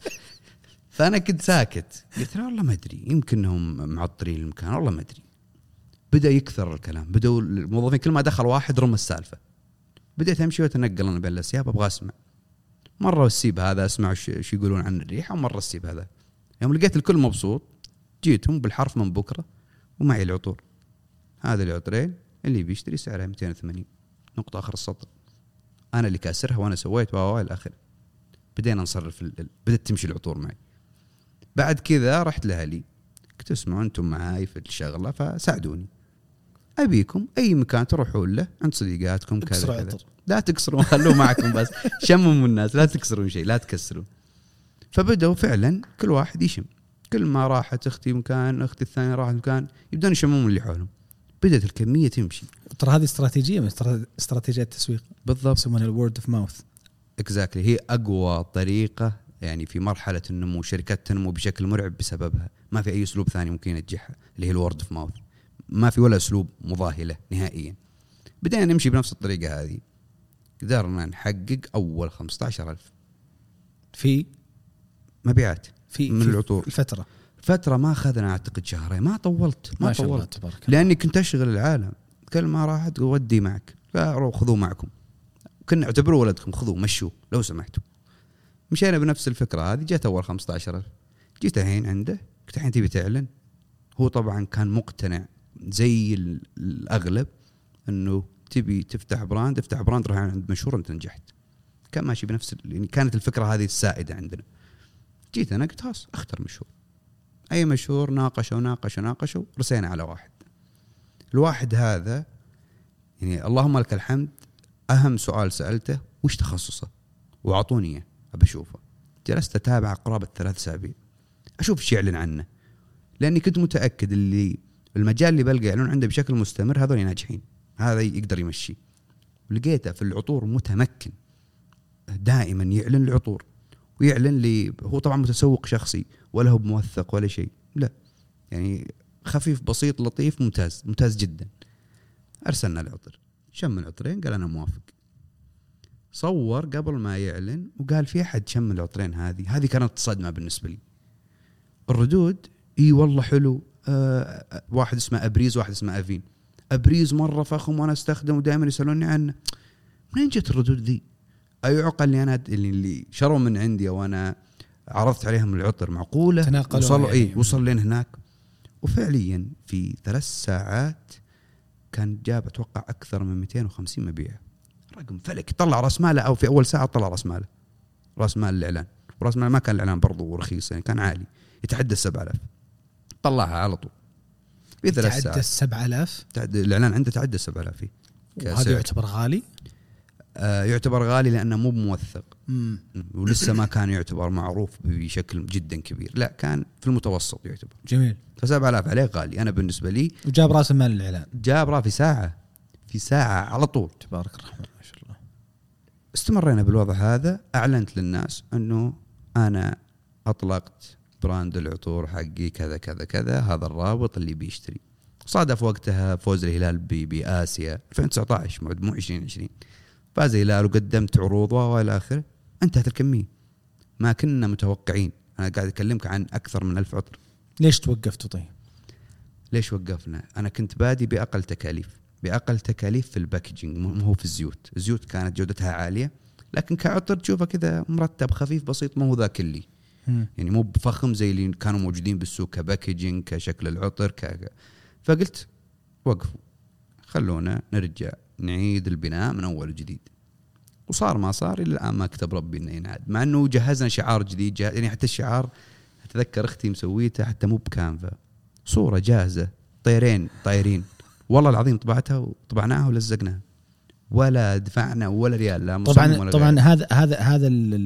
فأنا كنت ساكت، قلت له والله ما أدري، يمكنهم معطرين المكان، والله ما أدري. بدأ يكثر الكلام، بدأوا الموظفين كل ما دخل واحد رمى السالفة. بدأت أمشي وأتنقل أنا بين الأسياب، أبغى أسمع. مرة السيب هذا أسمع شو يقولون عن الريحة، ومرة السيب هذا. يوم لقيت الكل مبسوط جيتهم بالحرف من بكرة ومعي العطور. هذا العطرين اللي بيشتري سعرها مئتين وثمانين نقطة آخر السطر، أنا اللي كاسرها وأنا سويت واو إلى آخره. بدينا نصرف ال... بدأت تمشي العطور معي. بعد كذا رحت لأهلي، قلت اسمعوا أنتم معاي في الشغلة فساعدوني، أبيكم أي مكان تروحون له عند صديقاتكم كذا كذا، لا تكسرون، خلوه معكم بس شمموا الناس، لا تكسرون شيء، لا تكسرون. فبدأوا فعلا كل واحد يشم، كل ما راحت أختي مكان، أختي الثانية راحت مكان، يبدون يشممون اللي حولهم. بدأت الكمية تمشي. ترى هذه استراتيجية من استراتيجيات التسويق، بالضبط، يسمونها الورد اوف ماوث. اكزاكتلي، هي أقوى طريقة يعني في مرحلة النمو. شركات تنمو بشكل مرعب بسببها، ما في أي أسلوب ثاني ممكن ينجحها، اللي هي الورد اوف ماوث. ما في ولا أسلوب مضاهي له نهائيا. بدأنا نمشي بنفس الطريقة هذه، قدرنا نحقق أول خمسة عشر ألف في مبيعات في من في العطور. الفترة فترة ما أخذنا أعتقد شهرين، ما طولت ما, ما شاء الله طولت تبارك الله. لأني كنت أشغل العالم، كل ما راحت ودي معك، لا خذوه معكم، كنا اعتبروا ولدكم، خذوه مشوا لو سمحتوا. مشينا بنفس الفكرة هذه. جت أول خمسة عشر ألف، جيت الحين عنده قلت الحين تبي تعلن؟ هو طبعا كان مقتنع زي الأغلب أنه تبي تفتح براند، افتح براند روح عند مشهور أنت نجحت. كان ماشي بنفس يعني كانت الفكرة هذه السائدة عندنا. جيت أنا قلت خلاص اختر مشهور، أي مشهور. ناقشوا ناقشوا ناقشوا رسينا على واحد. الواحد هذا يعني اللهم لك الحمد، أهم سؤال سألته وش تخصصه، وعطوني إياه أبى أشوفه. جلست أتابع قرابة ثلاث أسابيع أشوف إيش يعلن عنه، لأني كنت متأكد اللي المجال اللي بلقى يعلن عنده بشكل مستمر هذول ناجحين، هذا يقدر يمشي. ولقيته في العطور متمكن، دائما يعلن العطور، ويعلن لي هو طبعا متسوق شخصي ولا هو بموثق ولا شيء، لا يعني خفيف بسيط لطيف ممتاز ممتاز جدا. أرسلنا العطر، شم العطرين قال أنا موافق. صور قبل ما يعلن وقال في أحد شم العطرين هذه هذه كانت صدمة بالنسبة لي. الردود إيه والله حلو، آه واحد اسمه أبريز واحد اسمه أفين. أبريز مرة فخم وأنا استخدمه ودائما يسألوني عنه. منين جت الردود ذي؟ أي عقل اللي أنا اللي, اللي شروا من عندي وأنا عرضت عليهم العطر معقولة وصلوا إيه وصل لين هناك. وفعليا في ثلاث ساعات كان جاب أتوقع أكثر من مئتين وخمسين مبيع، رقم فلك. طلع رأس ماله، أو في أول ساعة طلع رأس ماله، رأس مال الإعلان. ورأس ماله ما كان الإعلان برضو رخيص يعني، كان عالي يتعدى السبع آلاف، طلعها على طول في ثلاث ساعات. تعدى السبع آلاف تعدى الإعلان عنده، تعدى السبع آلاف. وهذا يعتبر غالي؟ آه يعتبر غالي لأنه مو بموثق، ولسه ما كان يعتبر معروف بشكل جدا كبير، لا كان في المتوسط يعتبر. جميل. فسبع آلاف عليه غالي أنا بالنسبة لي. وجاب رأس مال الإعلان، جاب رأس في ساعة في ساعة على طول، تبارك الرحمن ما شاء الله. استمرينا بالوضع هذا. أعلنت للناس أنه أنا أطلقت براند العطور حقي كذا كذا كذا، هذا الرابط اللي بيشتري. صادف وقتها فوز الهلال بآسيا ألفين وتسعة عشر مو عشرين عشرين، فاز الهلال وقدمت عروضه والى اخره. انتهت الكميه، ما كنا متوقعين. انا قاعد اكلمك عن اكثر من ألف عطر. ليش توقفتوا طيب؟ ليش وقفنا؟ انا كنت بادي باقل تكاليف، باقل تكاليف في الباكجينج، مو هو في الزيوت. الزيوت كانت جودتها عاليه، لكن كعطر تشوفه كذا مرتب خفيف بسيط، ما هو ذاك اللي يعني مو بفخم زي اللي كانوا موجودين بالسوق كباكجينج كشكل العطر ك... فقلت وقفوا، خلونا نرجع نعيد البناء من أول وجديد. وصار ما صار إلا الآن ما كتب ربي إنه ينعاد، مع إنه جهزنا شعار جديد جه... يعني حتى الشعار أتذكر أختي مسويته حتى مو بكانفا، صورة جاهزة طيرين طايرين والله العظيم، طبعتها وطبعناها ولزقناها، ولا دفعنا ولا ريال. لا طبعا ولا طبعا غير. هذا هذا هذا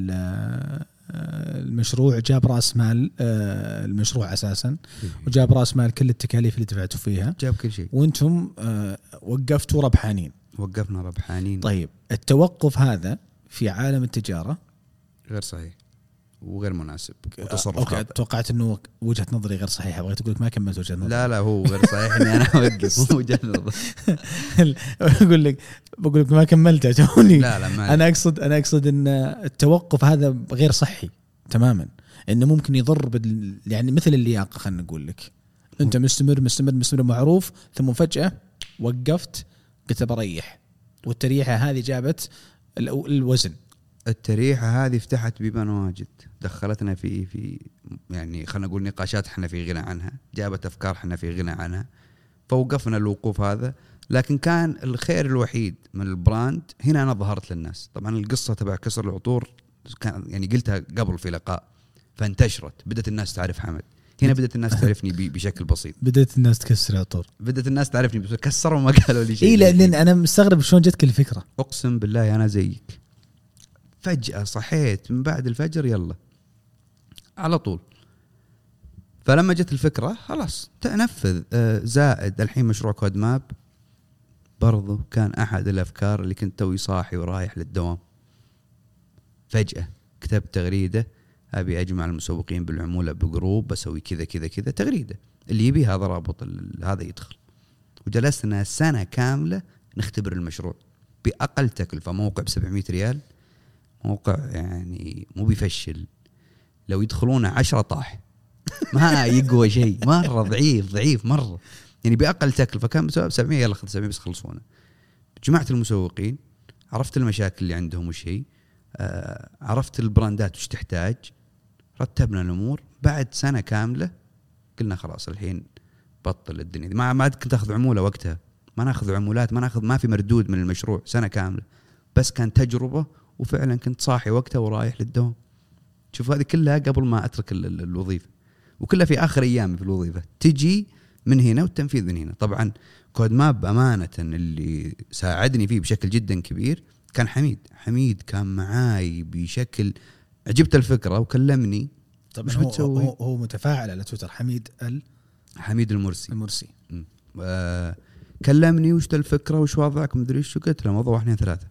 المشروع جاب راس مال المشروع اساسا، وجاب راس مال كل التكاليف اللي دفعتوا فيها، جاب كل شيء، وانتم وقفتوا ربحانين. وقفنا ربحانين. طيب التوقف هذا في عالم التجارة غير صحيح، وغير مناسب وتصرف اوكي خاطئ. توقعت انه وجهه نظري غير صحيحه، بغيت اقول لك ما كملت وجهه نظري. لا لا هو غير صحيح اني انا اوقف مو وجهه نظر. اقول لك بقول لك ما كملت توني. لا لا ما انا اقصد انا اقصد ان التوقف هذا غير صحي تماما، انه ممكن يضر بال يعني مثل اللياقه. خلينا نقول لك انت مستمر مستمر مستمر معروف، ثم فجاه وقفت قلت بريح، والتريحه هذه جابت الوزن. التريحة هذه فتحت بيبان واجد، دخلتنا في في يعني خلينا نقول نقاشات احنا في غنى عنها، جابت افكار احنا في غنى عنها، فوقفنا الوقوف هذا. لكن كان الخير الوحيد من البراند هنا انا ظهرت للناس. طبعا القصة تبع كسر العطور كان يعني قلتها قبل في لقاء، فانتشرت، بدأت الناس تعرف حمد. هنا بدأت الناس تعرفني بشكل بسيط، بدأت الناس تكسر العطور، بدأت الناس تعرفني بس كسروا ما قالوا لي شيء. اي لان انا مستغرب شلون جتك الفكرة. اقسم بالله انا زيك، فجأة صحيت من بعد الفجر يلا على طول. فلما جت الفكرة خلاص تنفذ. زائد الحين مشروع كود ماب برضو كان أحد الأفكار اللي كنت توي صاحي ورايح للدوام، فجأة كتبت تغريدة أبي أجمع المسوقين بالعمولة بجروب، بسوي كذا كذا كذا تغريدة اللي يبي هذا رابط هذا يدخل. وجلسنا سنة كاملة نختبر المشروع بأقل تكلفة. موقع بسبعمية ريال، موقع يعني مو بيفشل، لو يدخلونه عشرة طاح ما يقوى شيء، مرة ضعيف ضعيف مرة يعني بأقل تكلفة. كان بسبب سبعمية يلا خذ سبعمية بس خلصونا. جمعت المسوقين، عرفت المشاكل اللي عندهم وش هي، آه عرفت البراندات وش تحتاج، رتبنا الأمور. بعد سنة كاملة قلنا خلاص الحين بطل الدنيا دي. ما ما عاد كنت أخذ عمولة وقتها، ما ناخذ عمولات، ما ناخذ، ما في مردود من المشروع سنة كاملة، بس كان تجربة. وفعلا كنت صاحي وقتها ورايح للدوام. شوف هذه كلها قبل ما أترك الوظيفة، وكلها في آخر أيامي في الوظيفة، تجي من هنا والتنفيذ من هنا. طبعا كود ماب أمانة اللي ساعدني فيه بشكل جدا كبير كان حميد. حميد كان معاي بشكل، عجبت الفكرة وكلمني. طبعا هو, هو, هو متفاعل على تويتر، حميد ال حميد المرسي المرسي آه كلمني وش الفكرة وش وضعك مدري ايش. قلت له موضوع اثنين ثلاثة.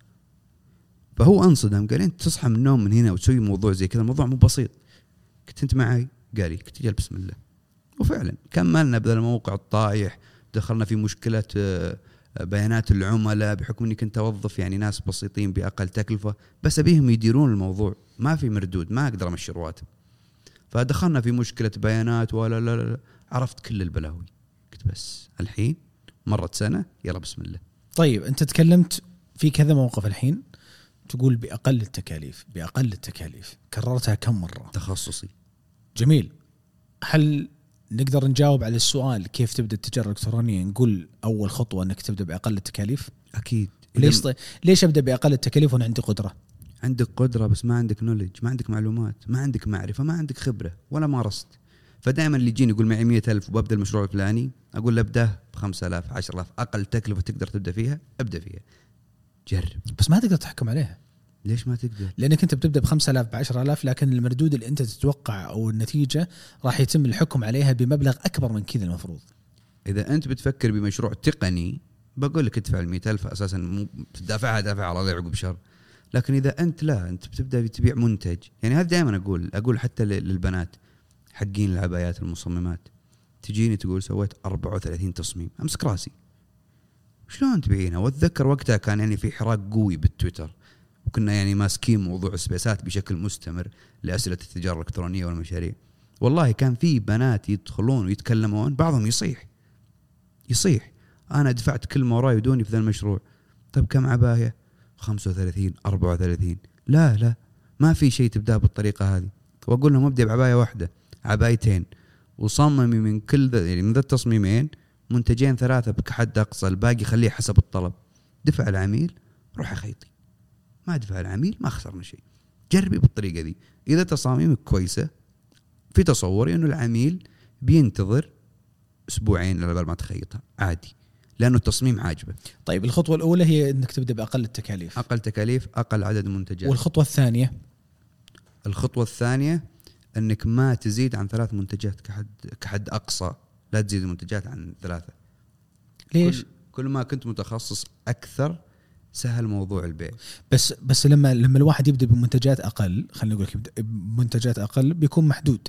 فهو انصدم، قال انت تصحى من النوم من هنا وتسوي موضوع زي كذا، الموضوع مو بسيط. قلت انت معي؟ قال لي. قلت جل بسم الله. وفعلا كملنا بدل الموقع الطايح، دخلنا في مشكلة بيانات العملاء بحكم اني كنت اوظف يعني ناس بسيطين باقل تكلفة، بس ابيهم يديرون الموضوع، ما في مردود، ما اقدر امشي رواتب. فدخلنا في مشكلة بيانات ولا لا لا, لا. عرفت كل البلاوي. قلت بس الحين مرت سنة يلا بسم الله. طيب انت تكلمت في كذا موقف الحين تقول بأقل التكاليف بأقل التكاليف، كررتها كم مرة؟ تخصصي. جميل. هل نقدر نجاوب على السؤال كيف تبدأ التجارة الإلكترونية؟ نقول أول خطوة أنك تبدأ بأقل التكاليف. أكيد. ليش طيب ليش أبدأ بأقل التكاليف وأنا عندي قدرة؟ عندك قدرة بس ما عندك نوليدج، ما عندك معلومات، ما عندك معرفة، ما عندك خبرة ولا مارست. فدائما اللي يجيني يقول معي مية ألف وببدأ المشروع الفلاني، أقول له ابدأ بخمسة آلاف عشرة آلاف، أقل تكلفة تقدر تبدأ فيها ابدأ فيها، جرب. بس ما تقدر تحكم عليها. ليش ما تقدر؟ لأنك أنت بتبدأ بخمسة آلاف بعشرة آلاف، لكن المردود اللي أنت تتوقع أو النتيجة راح يتم الحكم عليها بمبلغ أكبر من كذا المفروض. إذا أنت بتفكر بمشروع تقني بقول لك ادفع المئة ألف أساسا، مو تدافعها دافع على الله عقب شر. لكن إذا أنت لا أنت بتبدأ تبيع منتج، يعني هذا دائما أقول أقول حتى للبنات حقين العبايات المصممات، تجيني تقول سويت أربعة وثلاثين تصميم، أمسك راسي شلون تبيعينها؟ وأتذكر وقتها كان يعني في حراك قوي بالتويتر، وكنا يعني ماسكين موضوع السبيسات بشكل مستمر لأسئلة التجارة الإلكترونية والمشاريع. والله كان في بنات يدخلون ويتكلمون، بعضهم يصيح يصيح أنا دفعت كل ما وراي ودوني في ذا المشروع. طب كم عباية؟ خمسة وثلاثين أربعة وثلاثين. لا لا ما في شيء تبدأ بالطريقة هذه. وأقول لهم ابدأ بعباية واحدة عبايتين، وصممي من كل ذا يعني من ذا التصميمين منتجين ثلاثة بكحد أقصى، الباقي خليه حسب الطلب. دفع العميل روح خيطي، ما دفع العميل ما خسرنا شيء. جربي بالطريقة دي. إذا تصاميمك كويسة في تصوري إنه العميل بينتظر أسبوعين إلى ما تخيطها عادي، لأنه التصميم عاجبه. طيب الخطوة الأولى هي إنك تبدأ بأقل التكاليف. أقل تكاليف، أقل عدد منتجات. والخطوة الثانية؟ الخطوة الثانية أنك ما تزيد عن ثلاث منتجات كحد كحد أقصى، لا تزيد المنتجات عن ثلاثة. ليش؟ كل, كل ما كنت متخصص أكثر سهل موضوع البيع. بس بس لما لما الواحد يبدا بمنتجات اقل، خلينا نقول يبدا بمنتجات اقل بيكون محدود،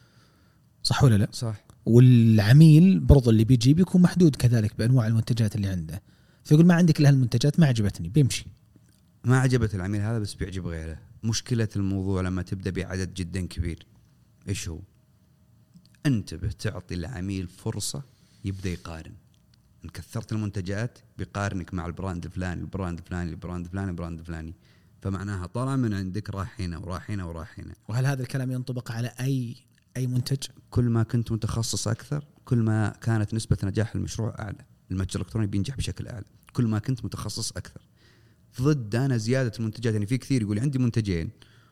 صح ولا لا؟ صح. والعميل برضو اللي بيجي بيكون محدود كذلك بانواع المنتجات اللي عنده، فيقول ما عندك لهالمنتجات ما عجبتني بيمشي. ما عجبت العميل هذا بس بيعجب غيره. مشكلة الموضوع لما تبدأ بعدد جدا كبير إيش هو؟ انتبه تعطي العميل فرصة يبدأ يقارن. إن كثرت المنتجات بيقارنك مع البراند الفلاني البراند الفلاني البراند الفلاني البراند الفلاني، فمعناها طلع من عندك راح هنا وراح هنا وراح هنا. وهل هذا الكلام ينطبق على أي أي منتج؟ كل ما كنت متخصص أكثر كل ما كانت نسبة نجاح المشروع أعلى، المتجر الإلكتروني بينجح بشكل أعلى كل ما كنت متخصص أكثر. ضد أنا زيادة المنتجات، يعني في كثير يقول عندي منتجين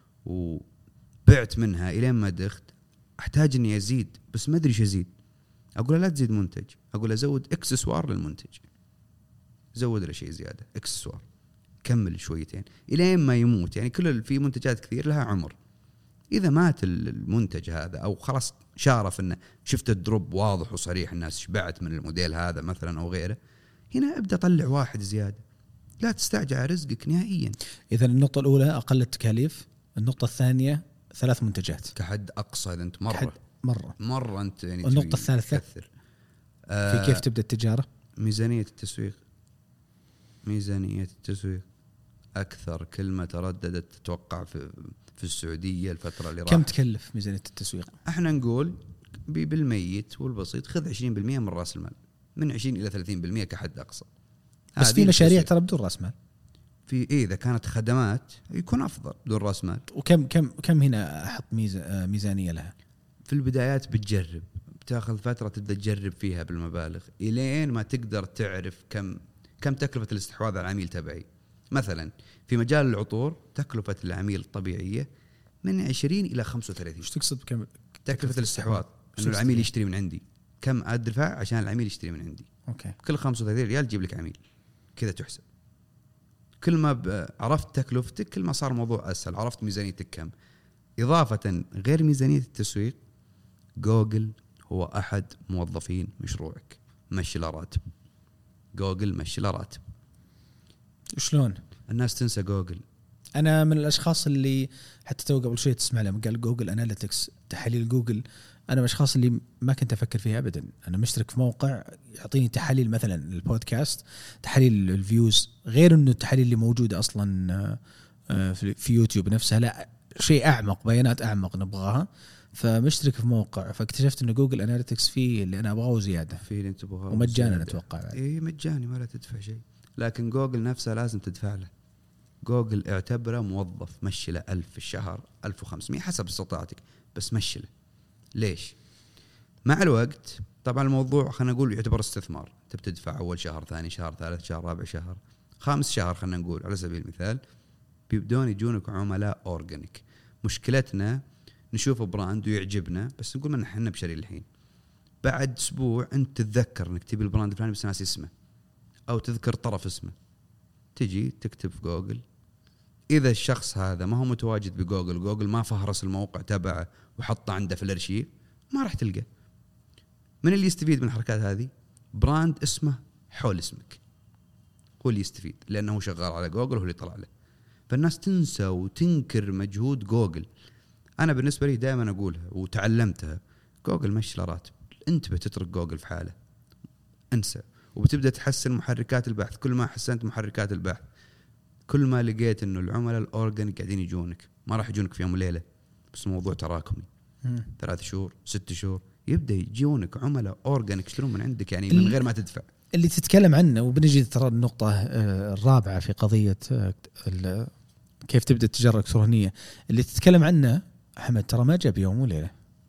وبعت منها إلين ما دخت أحتاج إني أزيد بس ما أدري إيش أزيد. أقول لا تزيد منتج، أقول أزود إكسسوار للمنتج، زود له شيء زيادة إكسسوار، كمل شويتين إلين ما يموت. يعني كل في منتجات كثير لها عمر، إذا مات المنتج هذا أو خلاص شارف إنه شفت الدروب واضح وصريح الناس شبعت من الموديل هذا مثلا أو غيره، هنا أبدأ طلع واحد زيادة، لا تستعجل على رزقك نهائيا. إذا النقطة الأولى أقل التكاليف، النقطة الثانية ثلاث منتجات كحد أقصى إذا أنت مرة مرة مرة أنت يعني. النقطة الثالثة كثر. آه في كيف تبدأ التجارة؟ ميزانية التسويق. ميزانية التسويق أكثر كلمة ترددت تتوقع في في السعودية الفترة اللي راحت. كم تكلف ميزانية التسويق؟ احنا نقول بالميت والبسيط خذ عشرين بالمئة من رأس المال، من عشرين إلى ثلاثين بالمئة كحد أقصى. بس في مشاريع ترى بدون رأس مال. في إيه إذا كانت خدمات يكون أفضل بدون رأس مال. وكم كم كم هنا أحط ميزة ميزانية لها؟ في البدايات بتجرب، بتاخذ فترة تبدأ تجرب فيها بالمبالغ إلين ما تقدر تعرف كم كم تكلفة الاستحواذ على العميل تبعي. مثلا في مجال العطور تكلفة العميل الطبيعية من عشرين إلى خمسة وثلاثين. ايش تقصد بكم تكلفة الاستحواذ؟ إنه العميل يشتري من عندي، كم أدفع عشان العميل يشتري من عندي؟ أوكي. كل خمسة وثلاثين ريال تجيب لك عميل، كذا تحسب. كل ما عرفت تكلفتك كل ما صار الموضوع أسهل، عرفت ميزانيتك كم. إضافة غير ميزانية التسويق، جوجل هو أحد موظفين مشروعك، مشي له راتب. جوجل مشي له راتب. شلون؟ الناس تنسى جوجل. أنا من الأشخاص اللي حتى تو قبل شوي تسمع لهم قال جوجل أناليتكس، تحاليل جوجل. أنا من الأشخاص اللي ما كنت أفكر فيها أبدا. أنا مشترك في موقع يعطيني تحاليل مثلا البودكاست، تحاليل الفيوز، غير إنه التحاليل اللي موجودة أصلا في يوتيوب نفسها، لا شيء أعمق، بيانات أعمق نبغاها. فمشترك في موقع فاكتشفت إنه جوجل أناليتكس فيه اللي أنا أبغاه زيادة، فيه اللي أنت تبغاه ومجانا أتوقع. إيه مجاني ما لا تدفع شيء، لكن جوجل نفسها لازم تدفع له. جوجل اعتبره موظف، مشي له ألف في الشهر، ألف وخمسمية حسب استطاعتك، بس مشي له. ليش؟ مع الوقت طبعا الموضوع خلينا نقول يعتبر استثمار، انت بتدفع اول شهر، ثاني شهر، ثالث شهر، رابع شهر، خامس شهر خلينا نقول على سبيل المثال بيبدون يجونك عملاء اورجانيك. مشكلتنا نشوف براند ويعجبنا بس نقول من احنا بشري الحين، بعد اسبوع انت تتذكر انك تبي البراند الفلاني بس ناسي اسمه او تذكر طرف اسمه، تجي تكتب في جوجل. إذا الشخص هذا ما هو متواجد بجوجل، جوجل ما فهرس الموقع تبعه وحطه عنده في الارشيف، ما راح تلقى. من اللي يستفيد من الحركات هذه؟ براند اسمه حول اسمك هو اللي يستفيد، لأنه شغال على جوجل وهو اللي طلع له. فالناس تنسى وتنكر مجهود جوجل. أنا بالنسبة لي دائما أقولها وتعلمتها، جوجل مشي له راتب. أنت بتترك جوجل في حاله، انسى، وبتبدأ تحسن محركات البحث. كل ما حسنت محركات البحث كل ما لقيت انه العملاء الاورجانيك قاعدين يجونك، ما راح يجونك في يوم وليله، بس الموضوع تراكمي. ثلاث شهور ست شهور يبدا يجونك عملاء اورجانيك يشترون من عندك، يعني من غير ما تدفع. اللي تتكلم عنه، وبنجي ترى النقطه الرابعه في قضيه كيف تبدا التجاره الالكترونيه اللي تتكلم عنه حمد، ترى ما جاء بيوم وليله.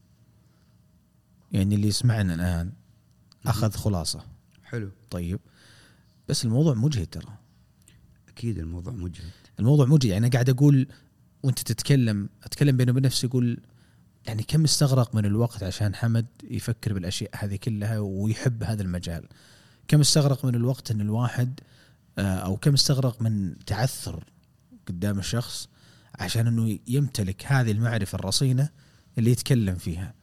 يعني اللي يسمعنا الان اخذ خلاصه حلو. طيب بس الموضوع مجهد ترى. أكيد الموضوع مجهد، الموضوع مجهد. يعني أنا قاعد أقول وأنت تتكلم أتكلم بيني وبين نفسي، أقول يعني كم استغرق من الوقت عشان حمد يفكر بالأشياء هذه كلها ويحب هذا المجال. كم استغرق من الوقت أن الواحد أو كم استغرق من تعثر قدام الشخص عشان أنه يمتلك هذه المعرفة الرصينة اللي يتكلم فيها.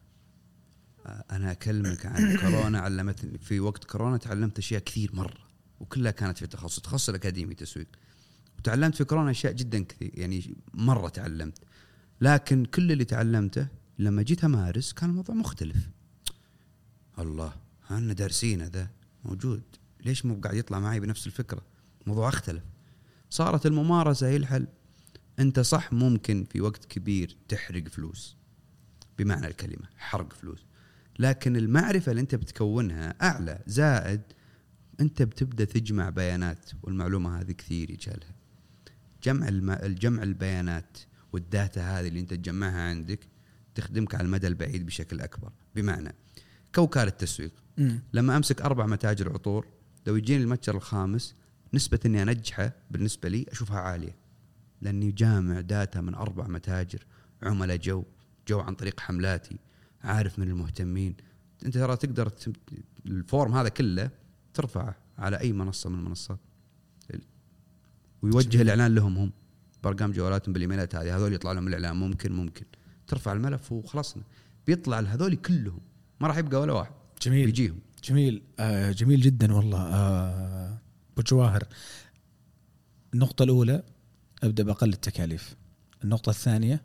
أنا أكلمك عن كورونا، علمتني في وقت كورونا تعلمت أشياء كثير مرة وكلها كانت في تخصص تخصص الأكاديمي تسويق. وتعلمت في كورونا أشياء جدا كثير، يعني مرة تعلمت. لكن كل اللي تعلمته لما جيت أمارس كان الموضوع مختلف. الله، هانا دارسين هذا موجود، ليش مو قاعد يطلع معي بنفس الفكرة؟ الموضوع اختلف. صارت الممارسة هي الحل. أنت صح ممكن في وقت كبير تحرق فلوس بمعنى الكلمة، حرق فلوس، لكن المعرفة اللي أنت بتكونها أعلى. زائد أنت بتبدأ تجمع بيانات، والمعلومة هذه كثير يجهلها. جمع الم... الجمع البيانات والداتا هذه اللي أنت تجمعها عندك تخدمك على المدى البعيد بشكل أكبر. بمعنى كوكالة التسويق، م. لما أمسك أربع متاجر عطور، لو يجيني المتجر الخامس نسبة إني أنجحه بالنسبة لي أشوفها عالية، لأني جامع داتا من أربع متاجر، عملاء جو جو عن طريق حملاتي، عارف من المهتمين. أنت ترى تقدر الفورم هذا كله ترفعه على أي منصة من المنصات، ويوجه الإعلان لهم هم برقم جوالاتهم بالإيميلات هذه، هذول يطلع لهم الإعلان. ممكن ممكن ترفع الملف وخلصنا، بيطلع لهذول كلهم، ما راح يبقى ولا واحد. جميل بيجيهم. جميل آه جميل جدا والله. آه أبو جواهر، النقطة الأولى أبدأ بأقل التكاليف. النقطة الثانية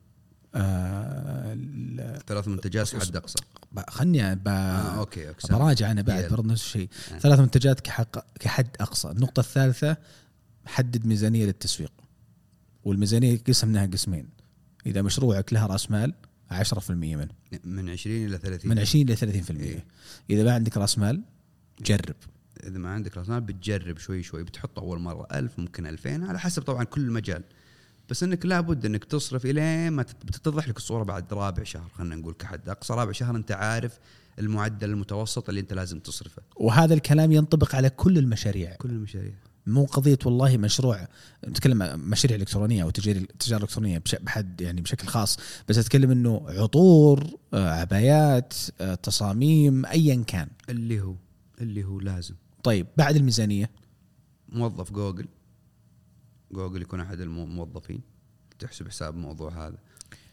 آه ثلاث منتجات حد أقصى. خلني ب... آه أوكي براجع أنا بعد برضه نفس الشيء. آه. ثلاث منتجات كحق كحد أقصى. النقطة الثالثة حدد ميزانية للتسويق، والميزانية قسمناها قسمين. إذا مشروعك لها رأس مال عشرة في المية منه، من عشرين إلى ثلاثين، من عشرين إلى ثلاثين في المية. إيه؟ إذا ما عندك رأس مال جرب. إذا ما عندك رأس مال بتجرب شوي شوي، بتحط أول مرة ألف ممكن ألفين على حسب طبعا كل مجال. بس إنك لابد إنك تصرف إلى ما تتضح لك الصورة بعد رابع شهر. خلنا نقول كحد أقصى رابع شهر أنت عارف المعدل المتوسط اللي أنت لازم تصرفه. وهذا الكلام ينطبق على كل المشاريع. كل المشاريع، مو قضية والله مشروع، نتكلم مشاريع إلكترونية أو تجارة تجارة إلكترونية بحد يعني بشكل خاص، بس أتكلم إنه عطور، عبايات، تصاميم، أيا كان اللي هو اللي هو لازم. طيب بعد الميزانية، موظف جوجل جوجل يكون أحد الموظفين، تحسب حساب الموضوع هذا.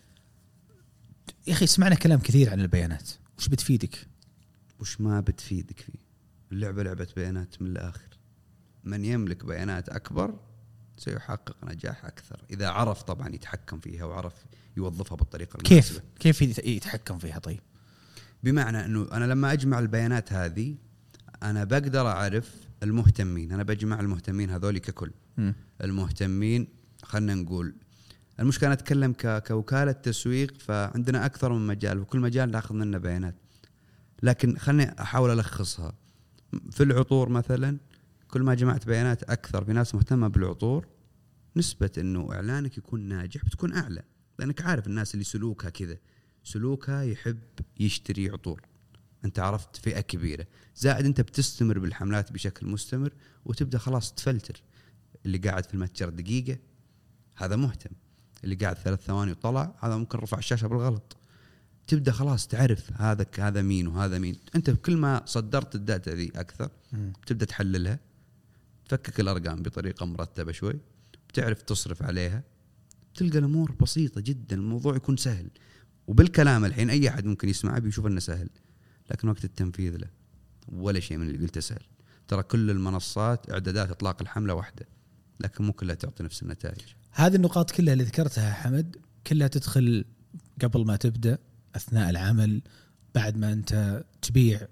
يا أخي سمعنا كلام كثير عن البيانات، وش بتفيدك وش ما بتفيدك فيه؟ اللعبة لعبة بيانات من الآخر. من يملك بيانات أكبر سيحقق نجاح أكثر، إذا عرف طبعا يتحكم فيها وعرف يوظفها بالطريقة المناسبة. كيف كيف يتحكم فيها؟ طيب بمعنى أنه أنا لما أجمع البيانات هذه أنا بقدر أعرف المهتمين. أنا بجمع المهتمين هذول ككل. م. المهتمين خلنا نقول المشكلة نتكلم كوكالة تسويق، فعندنا أكثر من مجال، وكل مجال نأخذ منه بيانات. لكن خلني أحاول ألخصها. في العطور مثلا، كل ما جمعت بيانات أكثر في ناس مهتمة بالعطور، نسبة إنه إعلانك يكون ناجح بتكون أعلى، لأنك عارف الناس اللي سلوكها كذا، سلوكها يحب يشتري عطور. أنت عرفت فئة كبيرة، زائد أنت بتستمر بالحملات بشكل مستمر، وتبدأ خلاص تفلتر. اللي قاعد في المتجر دقيقة هذا مهتم، اللي قاعد ثلاث ثواني وطلع هذا ممكن رفع الشاشة بالغلط. تبدأ خلاص تعرف هذا هذا مين وهذا مين. أنت كل ما صدرت الداتا ذي أكثر تبدأ تحللها، تفكك الأرقام بطريقة مرتبة شوي، بتعرف تصرف عليها، تلقى الأمور بسيطة جدا، الموضوع يكون سهل. وبالكلام الحين أي أحد ممكن يسمعه بيشوف أنه سهل، لكن وقت التنفيذ له ولا شيء من اللي قلته سهل. ترى كل المنصات إعدادات إطلاق الحملة واحدة، لكن مو كلها تعطي نفس النتائج. هذه النقاط كلها اللي ذكرتها حمد كلها تدخل قبل ما تبدأ، أثناء العمل، بعد ما أنت تبيع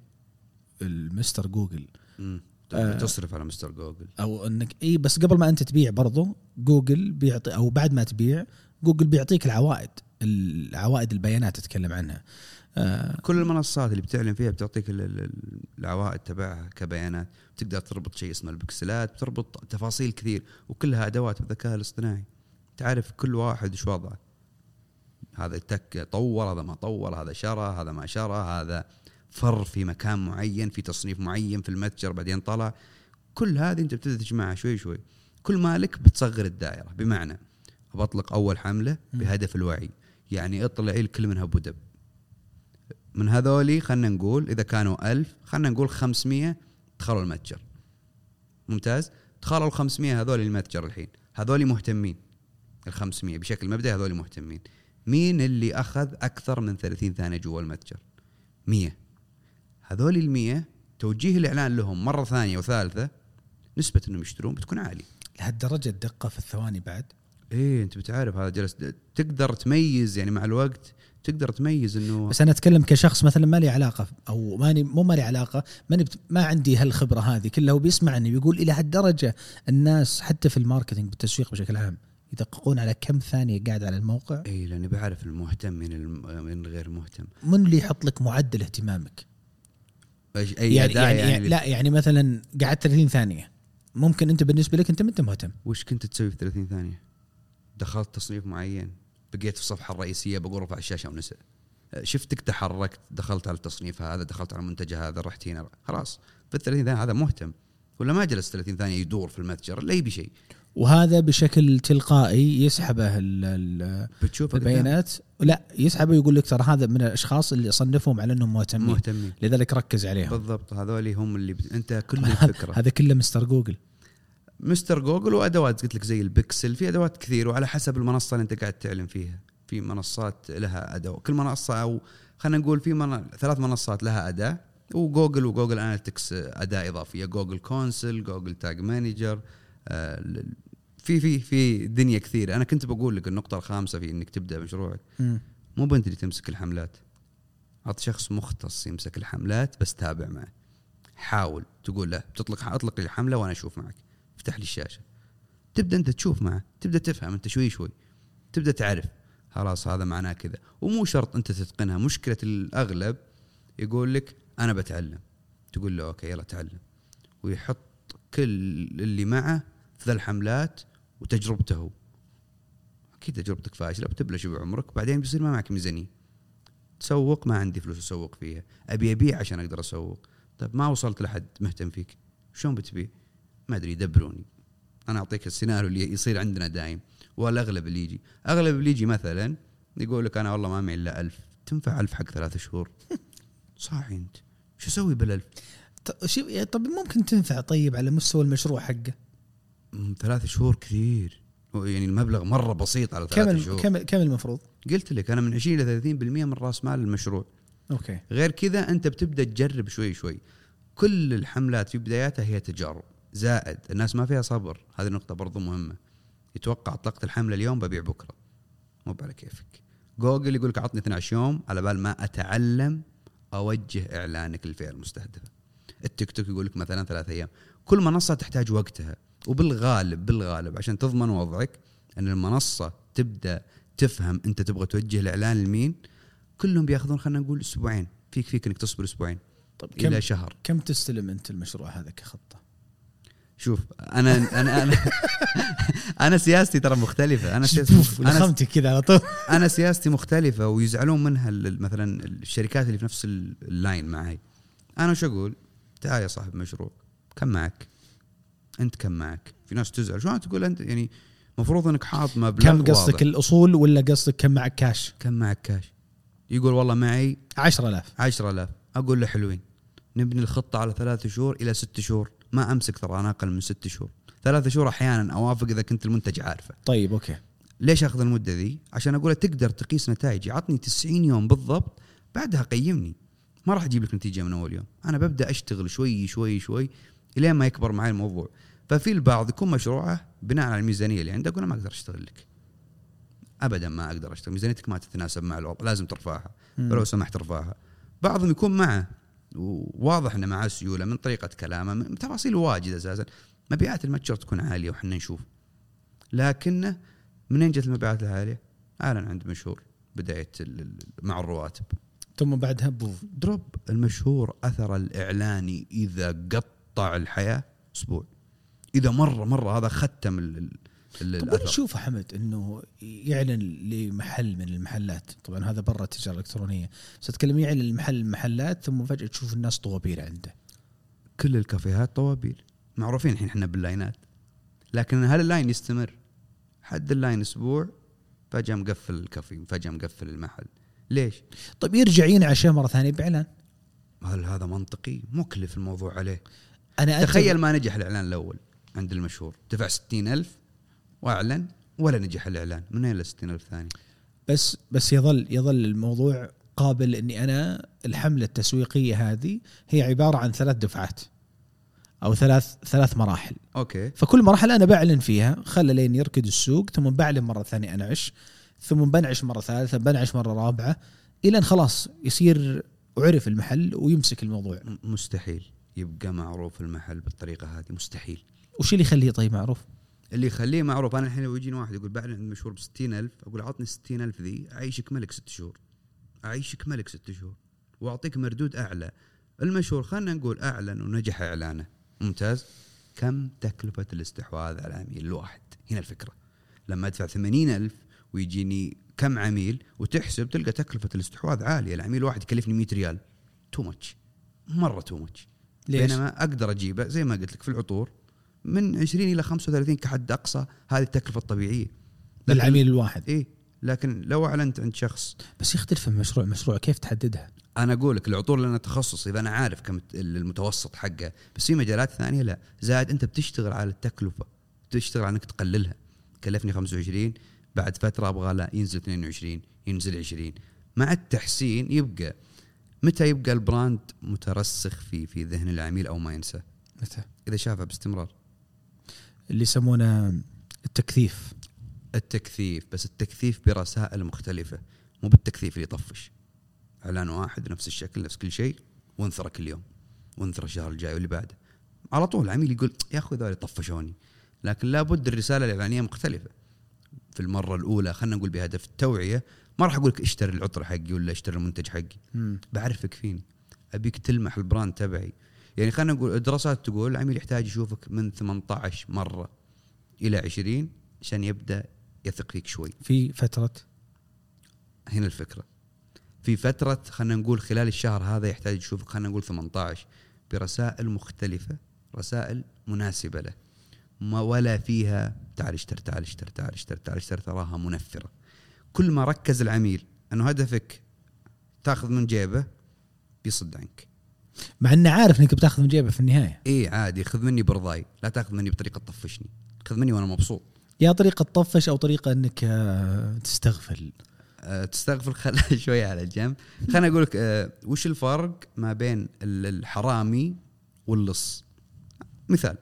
المستر جوجل. امم آه تصرف على مستر جوجل، أو أنك إيه، بس قبل ما أنت تبيع برضو جوجل بيعطي، أو بعد ما تبيع جوجل بيعطيك العوائد العوائد البيانات تتكلم عنها. آه كل المنصات اللي بتعلن فيها بتعطيك العوائد تبعها كبيانات. تقدر تربط شيء اسمه البكسلات، بتربط تفاصيل كثير، وكلها أدوات بالذكاء الاصطناعي. تعرف كل واحد شو وضعه، هذا تك طور، هذا ما طور، هذا شرى، هذا ما شرى، هذا فر في مكان معين، في تصنيف معين في المتجر بعدين طلع. كل هذه انت بتبدأ تجمعها شوي شوي. كل مالك بتصغر الدائرة. بمعنى بطلق أول حملة بهدف الوعي، يعني اطلعي الكل منها بودب. من هذولي خلنا نقول إذا كانوا ألف، خلنا نقول خمسمية دخلوا المتجر. ممتاز، دخلوا الخمسمية هذولي المتجر. الحين هذولي مهتمين، الخمسمية بشكل مبدئي هذولي مهتمين. مين اللي أخذ أكثر من ثلاثين ثانية جوا المتجر؟ مية. هذولي المية توجيه الإعلان لهم مرة ثانية وثالثة نسبة انهم يشترون بتكون عالية. لهالدرجة الدقة في الثواني بعد؟ ايه انت بتعرف هذا جلس تقدر تميز يعني مع الوقت تقدر تميز انه. بس انا اتكلم كشخص مثلا ما لي علاقة او ماني مو ما لي علاقة ماني بت... ما عندي هالخبرة هذه كلها، وبيسمعني بيقول الى هالدرجة الناس حتى في الماركتينج بالتسويق بشكل عام يدققون على كم ثانية قاعد على الموقع. اي لاني بعرف المهتم من الم... من غير المهتم. من اللي يحط لك معدل اهتمامك؟ اي يعني, يعني, يعني, يعني لا يعني مثلا قعدت ثلاثين ثانية ممكن انت بالنسبة لك انت ما انت مهتم. وش كنت تسوي في ثلاثين ثانية؟ دخلت تصنيف معين، بقيت في الصفحة الرئيسية بقول رفع الشاشة ونسى، شفتك تحركت دخلت على التصنيف هذا، دخلت على المنتج هذا، رحت هنا، خلاص في الثلاثين ثانية هذا مهتم. ولا ما جلس ثلاثين ثانية يدور في المتجر لا يبي شيء، وهذا بشكل تلقائي يسحبه بتشوف البيانات. لا يسحبه يقول لك ترى هذا من الاشخاص اللي صنفهم على انهم مهتمين, مهتمين. لذلك ركز عليهم. بالضبط هذول هم اللي بت... انت كل الفكرة. هذا كله مستر جوجل. مستر جوجل وادوات قلت لك زي البكسل، في ادوات كثير وعلى حسب المنصة اللي انت قاعد تعلن فيها. في منصات لها اداة، كل منصة او خلينا نقول في من... ثلاث منصات لها اداة، وجوجل وجوجل اناليتكس اداة اضافية، جوجل كونسل، جوجل تاج مانجر، آه في في في دنيا كثير. انا كنت بقول لك النقطة الخامسة في انك تبدأ مشروعك مو بنت اللي تمسك الحملات، عط شخص مختص يمسك الحملات بس تابع معه. حاول تقول له بتطلق اطلق لي الحملة وانا اشوف معك، افتح لي الشاشة، تبدأ انت تشوف معه، تبدأ تفهم انت شوي شوي، تبدأ تعرف خلاص هذا معناه كذا. ومو شرط انت تتقنها. مشكلة الاغلب يقول لك انا بتعلم، تقول له اوكي يلا تعلم، ويحط كل اللي معه في ذا الحملات وتجربته. اكيد تجربتك فاشله بتبلش بعمرك، بعدين بيصير ما معك ميزانيه تسوق. ما عندي فلوس اسوق فيها، ابي ابيع عشان اقدر اسوق. طيب ما وصلت لحد مهتم فيك، شلون بتبيع؟ ما ادري، يدبروني. انا اعطيك السيناريو اللي يصير عندنا دايم، والاغلب اللي يجي اغلب اللي يجي مثلا يقول لك انا والله ما معي الا ألف. تنفع ألف حق ثلاث شهور؟ صاحي انت شو اسوي بالألف؟ طب ممكن تنفع طيب على مستوى المشروع حقه. ثلاث شهور كثير، يعني المبلغ مرة بسيط على ثلاث شهور. كم كم المفروض؟ قلت لك أنا من عشرين إلى ثلاثين بالمئة من رأس مال المشروع. أوكي. غير كذا أنت بتبدأ تجرب شوي شوي. كل الحملات في بداياتها هي تجارب، زائد الناس ما فيها صبر. هذه النقطة برضو مهمة. يتوقع طلقت الحملة اليوم ببيع بكرة، مو على كيفك. جوجل يقولك عطني اثني عشر يوم على بال ما أتعلم أوجه إعلانك للفئة المستهدفة. التيك توك يقولك مثلا ثلاثة أيام. كل منصة تحتاج وقتها، وبالغالب بالغالب عشان تضمن وضعك أن المنصة تبدأ تفهم أنت تبغى توجه الإعلان لمين، كلهم بياخذون خلنا نقول أسبوعين. فيك فيك إنك تصبر أسبوعين طب إلى كم شهر. كم تستلم أنت المشروع هذا كخطة؟ شوف أنا أنا أنا أنا سياستي ترى مختلفة. أنا سياستي أنا كذا على طول. أنا سياستي مختلفة ويزعلون منها مثلا الشركات اللي في نفس اللاين معي. أنا وش أقول؟ تعال يا صاحب مشروع، كم معك؟ أنت كم معك؟ في ناس تزعل، شو تقول أنت يعني مفروض أنك حاط مبلغ. كم قصدك واضح. الأصول ولا قصدك كم معك كاش؟ كم معك كاش؟ يقول والله معي عشرة آلاف. عشرة آلاف. أقول له حلوين، نبني الخطة على ثلاثة شهور إلى ست شهور. ما أمسك ترى أنا أقل من ست شهور. ثلاثة شهور أحيانا أوافق إذا كنت المنتج عارفه. طيب أوكي. ليش أخذ المدة ذي؟ عشان أقول تقدر تقيس نتائجي. عطني تسعين يوم بالضبط، بعدها قيمني. ما راح أجيب لك نتيجة من أول يوم. أنا ببدأ أشتغل شوي شوي شوي إلى ما يكبر معي الموضوع. ففي البعض يكون مشروعه بناء على الميزانية اللي عندك، أنا ما أقدر أشتغل لك أبدا، ما أقدر أشتغل. ميزانيتك ما تتناسب مع الوضع، لازم ترفعها ولو سمحت ترفعها. بعضهم يكون معه وواضح إنه معه سيولة من طريقة كلامه، من تفاصيل واجد أساسا. مبيعات المتجر تكون عالية وحنا نشوف، لكنه منين جت المبيعات العالية؟ أعلن عند مشهور بداية مع الرواتب، ثم بعدها بوف دروب. المشهور أثر الإعلاني إذا قطع الحياة أسبوع، إذا مرة مرة هذا ختم ال طبعا. شوف حمد إنه يعلن لمحل من المحلات، طبعا هذا برا التجارة الإلكترونية، ستتكلم يعلن المحل المحلات ثم فجأة تشوف الناس طوابير عنده. كل الكافيهات طوابير معروفين الحين احنا باللاينات، لكن هل اللاين يستمر؟ حد اللاين أسبوع فجأة مقفل الكافي، فجأة مقفل المحل. ليش؟ طيب يرجع ينعشى مرة ثانية بإعلان. هل هذا منطقي؟ مكلف الموضوع عليه. أنا تخيل ما نجح الإعلان الأول عند المشهور، دفع ستين ألف وأعلن ولا نجح الإعلان، من أين لستين ألف ثاني؟ بس بس يظل يظل الموضوع قابل إني أنا الحملة التسويقية هذه هي عبارة عن ثلاث دفعات. او ثلاث ثلاث مراحل. اوكي. فكل مرحله انا بعلن فيها، خلى لين يركد السوق، ثم بعلن مره ثانيه انعش، ثم بنعش مره ثالثه، بنعش مره رابعه، الى ان خلاص يصير عرف المحل ويمسك الموضوع. مستحيل يبقى معروف المحل بالطريقه هذه، مستحيل. وش اللي يخليه طيب معروف؟ اللي يخليه معروف، انا الحين لو يجيني واحد يقول بعلن عند مشهور بستين ألف، اقول عطني ستين ألف ذي اعيشك ملك ست شهور، اعيشك ملك ست شهور واعطيك مردود اعلى. المشهور خلنا نقول اعلن ونجح اعلانه ممتاز، كم تكلفه الاستحواذ على العميل الواحد؟ هنا الفكره. لما ادفع ثمانين ألف ويجيني كم عميل وتحسب تلقى تكلفه الاستحواذ عاليه. العميل واحد يكلفني مية ريال، تو ماتش، مره تو ماتش. بينما اقدر اجيبه زي ما قلت لك في العطور من عشرين إلى خمسة وثلاثين كحد أقصى، هذه التكلفة الطبيعية للعميل الواحد. إيه، لكن لو أعلنت عند شخص بس يختلف من مشروع مشروع، كيف تحددها؟ أنا أقول لك العطور لنا تخصص، إذا أنا عارف كم المتوسط حقه، بس في مجالات ثانية لا. زائد أنت بتشتغل على التكلفة، بتشتغل على أنك تقللها. كلفني خمسة وعشرين، بعد فترة أبغى لا ينزل اثنين وعشرين، ينزل عشرين. مع التحسين يبقى متى يبقى البراند مترسخ في في ذهن العميل أو ما ينسى؟ متى؟ إذا شافه باستمرار، اللي يسمونه التكثيف. التكثيف، بس التكثيف برسائل مختلفة، مو بالتكثيف اللي يطفش. إعلان واحد نفس الشكل نفس كل شيء وانثره كل يوم، وانثره الشهر الجاي واللي بعده، على طول العميل يقول يا أخوي ذولي طفشوني. لكن لابد الرسالة الإعلانية مختلفة في المرة الأولى. خلنا نقول بهدف التوعية، ما راح أقولك اشتري العطر حقي ولا اشتري المنتج حقي، مم. بعرفك فيني، أبيك تلمح البراند تبعي. يعني خلنا نقول الدراسات تقول العميل يحتاج يشوفك من ثمانية عشر مرة إلى عشرين عشان يبدأ يثق فيك شوي. في فترة، هنا الفكرة، في فترة خلنا نقول خلال الشهر هذا يحتاج يشوفك خلنا نقول ثمانية عشر برسائل مختلفة، رسائل مناسبة له، ما ولا فيها تعال اشتر تعال اشتر تعال اشتر تعال اشتر، تراها منفرة. كل ما ركز العميل أنه هدفك تأخذ من جيبه بيصد عنك، مع أنه عارف أنك بتاخذ من جيبه في النهاية. إيه عادي، خذ مني برضاي، لا تأخذ مني بطريقة تطفشني، خذ مني وأنا مبسوط. يا طريقة تطفش أو طريقة أنك تستغفل. أه تستغفل خلها شوية على جنب. خلنا أقول لك أه وش الفرق ما بين الحرامي واللص. مثال،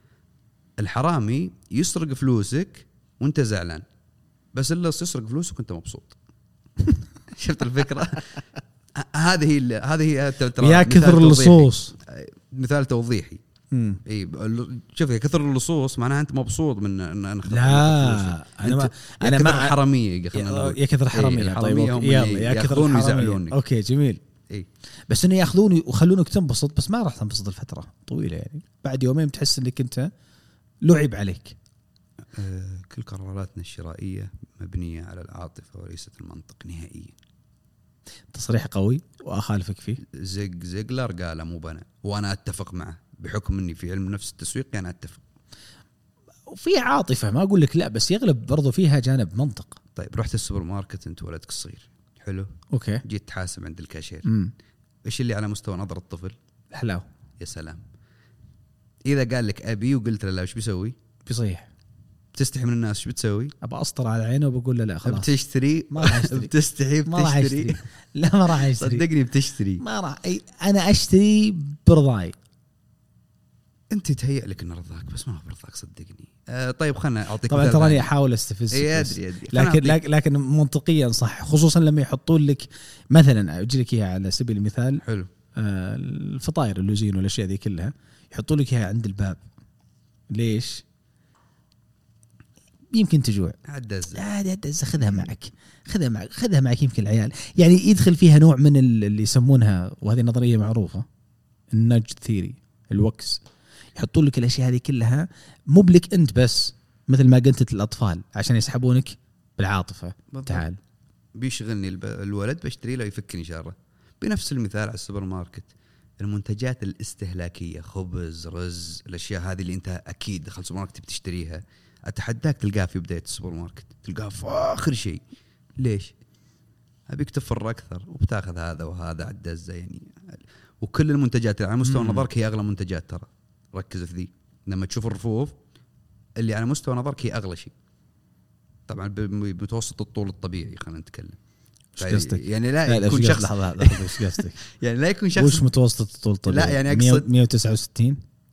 الحرامي يسرق فلوسك وانت زعلان، بس اللص يسرق فلوسك وانت مبسوط. شفت الفكرة؟ هذه هي هذه هي يا كثر اللصوص، مثال توضيحي. اي شوف، يا كثر اللصوص معناها انت مبسوط من ان انا لا انا ما انا مع حراميه. يا كثر حراميه. طيب يلا يا كثر حراميه. اوكي جميل. اي بس انه ياخذوني ويخلونك تنبسط، بس ما راح تنبسط الفتره طويله، يعني بعد يومين بتحس انك انت لعب عليك. آه كل قراراتنا الشرائيه مبنيه على العاطفه وليست المنطق نهائيا. تصريح قوي واخالفك فيه. زيج زيجلر قال مو بنا، وانا اتفق معه بحكم اني في علم نفس التسويق، انا يعني اتفق. وفي عاطفه ما اقول لك لا، بس يغلب برضو فيها جانب منطق. طيب رحت السوبر ماركت انت ولدك الصغير، حلو، اوكي، جيت تحاسب عند الكاشير، امم ايش اللي على مستوى نظر الطفل؟ الحلاوه. يا سلام. اذا قال لك ابي وقلت له لا، وش بيسوي؟ بيصيح. بتستحي من الناس، شو بتسوي؟ ابى اسطر على عينه وبقول له لا خلاص بتشتري. ما راح اشتري. بتستحي ما راح اشتري. لا ما راح اشتري، صدقني بتشتري. ما راح أي... انا اشتري برضاي. انت تهيأ لك ان رضاك، بس ما هو برضاك صدقني. آه طيب خلنا اعطيك طبعا تراني احاول استفز. اي ادري ادري لكن لكن, لكن منطقيا صح، خصوصا لما يحطون لك مثلا، اجي لك اياها على سبيل المثال، حلو، آه الفطاير اللوزين والاشياء ذي كلها يحطون لك اياها عند الباب. ليش؟ يمكن تجوع، عدز عادي عدز، خذها معك خذها معك خذها معك يمكن العيال يعني يدخل فيها نوع من اللي يسمونها، وهذه نظريه معروفه، النج ثيري، الوكس. يحطون لك الاشياء هذه كلها مو بلك انت بس، مثل ما قلت الاطفال عشان يسحبونك بالعاطفه. بالضبط. تعال بيشغلني الولد بشتري له يفكني شاره. بنفس المثال على السوبر ماركت، المنتجات الاستهلاكيه، خبز، رز، الاشياء هذه اللي انت اكيد دخلت السوبر ماركت بتشتريها، اتحداك تلقاها في بدايه السوبر ماركت، تلقاها في اخر شيء. ليش؟ ابيك تفر اكثر وبتاخذ هذا وهذا عدزه يعني. وكل المنتجات على مستوى نظرك هي اغلى منتجات، ترى ركز في ذي. لما تشوف الرفوف اللي على مستوى نظرك هي اغلى شيء، طبعا بمتوسط الطول الطبيعي. خلينا نتكلم يعني لا, لا يكون شخص لحظه لحظه ايش قصدك؟ يعني لا يكون شخص وش متوسط الطول الطبيعي؟ لا يعني اقصد مية وتسعة وستين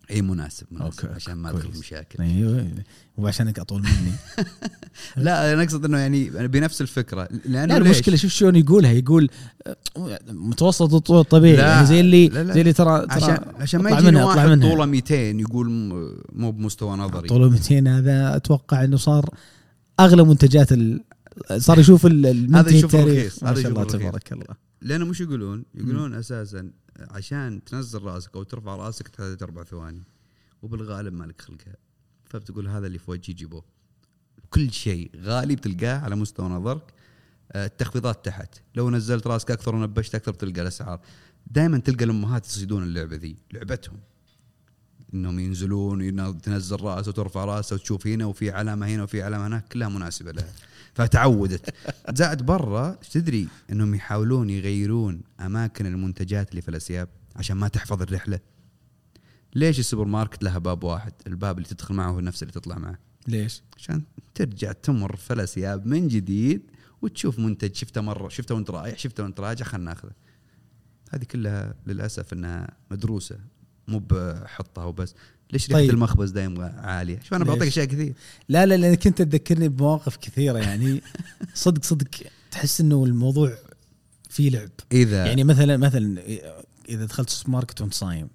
اي مناسب, مناسب أوكي. عشان ما ادخل مشاكل. ايوه وعشانك اطول مني. لا انا اقصد انه يعني بنفس الفكره, لانه المشكله شوف شلون يقولها, يقول متوسط الطول الطبيعي, يعني زي اللي لا لا. زي اللي ترى, ترى عشان عشان ما يجي واحد طوله مئتين يقول مو بمستوى نظري. طوله مئتين هذا اتوقع انه صار اغلى منتجات ال... صار يشوف المنتج التاريخ. ما شاء الله تبارك الله. لانه مش يقولون يقولون م. اساسا عشان تنزل راسك او ترفع راسك تحتاج اربع ثواني, وبالغالب مالك خلقها, فبتقول هذا اللي في وجهي جيبوه. كل شيء غالي بتلقاه على مستوى نظرك. التخفيضات تحت, لو نزلت راسك اكثر ونبشت اكثر تلقى الاسعار. دائما تلقى الامهات يصيدون اللعبه ذي, لعبتهم انهم ينزلون تنزل راسه وترفع راسه وتشوف هنا وفي علامه هنا وفي علامه هناك, كلها مناسبه لها, فتعودت. زائد برا تدري انهم يحاولون يغيرون اماكن المنتجات اللي في الاسياب عشان ما تحفظ الرحله. ليش السوبر ماركت لها باب واحد, الباب اللي تدخل معه هو نفس اللي تطلع معه؟ ليش؟ عشان ترجع تمر في الاسياب من جديد وتشوف منتج شفته مره, شفته وانت رايح, شفته وانت راجع, خلنا ناخذه. هذه كلها للاسف انها مدروسه, مو بحطها وبس. ليش ريحه طيب. المخبز دايما عاليه؟ شوف انا بعطيك اشياء كثير. لا لا لانك انت تذكرني بمواقف كثيره, يعني صدق صدق تحس انه الموضوع فيه لعب. إذا يعني مثلا مثلا اذا دخلت سوبر ماركت وانت صايم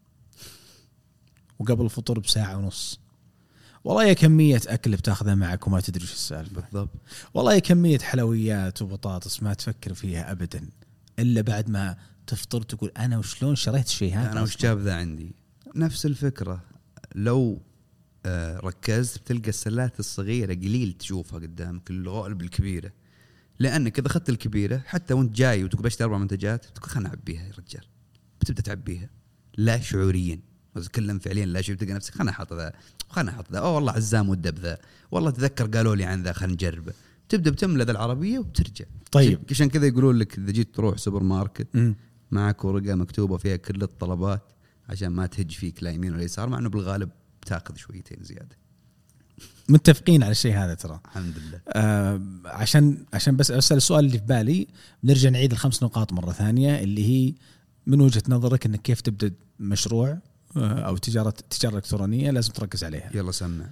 وقبل الفطور بساعه ونص, والله يا كميه اكل بتاخذها معك وما تدري وش السالفه بالضبط. والله يا كميه حلويات وبطاطس ما تفكر فيها ابدا الا بعد ما تفطر تقول انا وشلون شريت الشيء هذا, انا وش جاب ذا عندي. نفس الفكره, لو آه ركزت بتلقى السلات الصغيره قليل تشوفها قدامك, الغالب الكبيره. لانك اذا اخذت الكبيره حتى وانت جاي وتقول بشتري اربع منتجات تقول خلنا نعبيها يا رجال, بتبدا تعبيها لا شعوريا, وتكلم فعليا لا شيء, بتلقى نفسك خلنا احط ذا, خلنا احط ذا, اوه والله عزام ودب ذا, والله تذكر قالوا لي عن ذا, خلنا نجربه. تبدا بتملى ذا العربيه وبترجع. طيب عشان كذا يقولون لك اذا جيت تروح سوبر ماركت م. معك ورقه مكتوبه فيها كل الطلبات عشان ما تهج فيك لا يمين ولا يسار, مع انه بالغالب تاخذ شويتين زياده. متفقين على الشيء هذا ترى, الحمد لله. آه عشان عشان بس اسال السؤال اللي في بالي, بنرجع نعيد الخمس نقاط مره ثانيه, اللي هي من وجهه نظرك انك كيف تبدا مشروع آه او تجاره تجاره الكترونيه لازم تركز عليها. يلا سمع.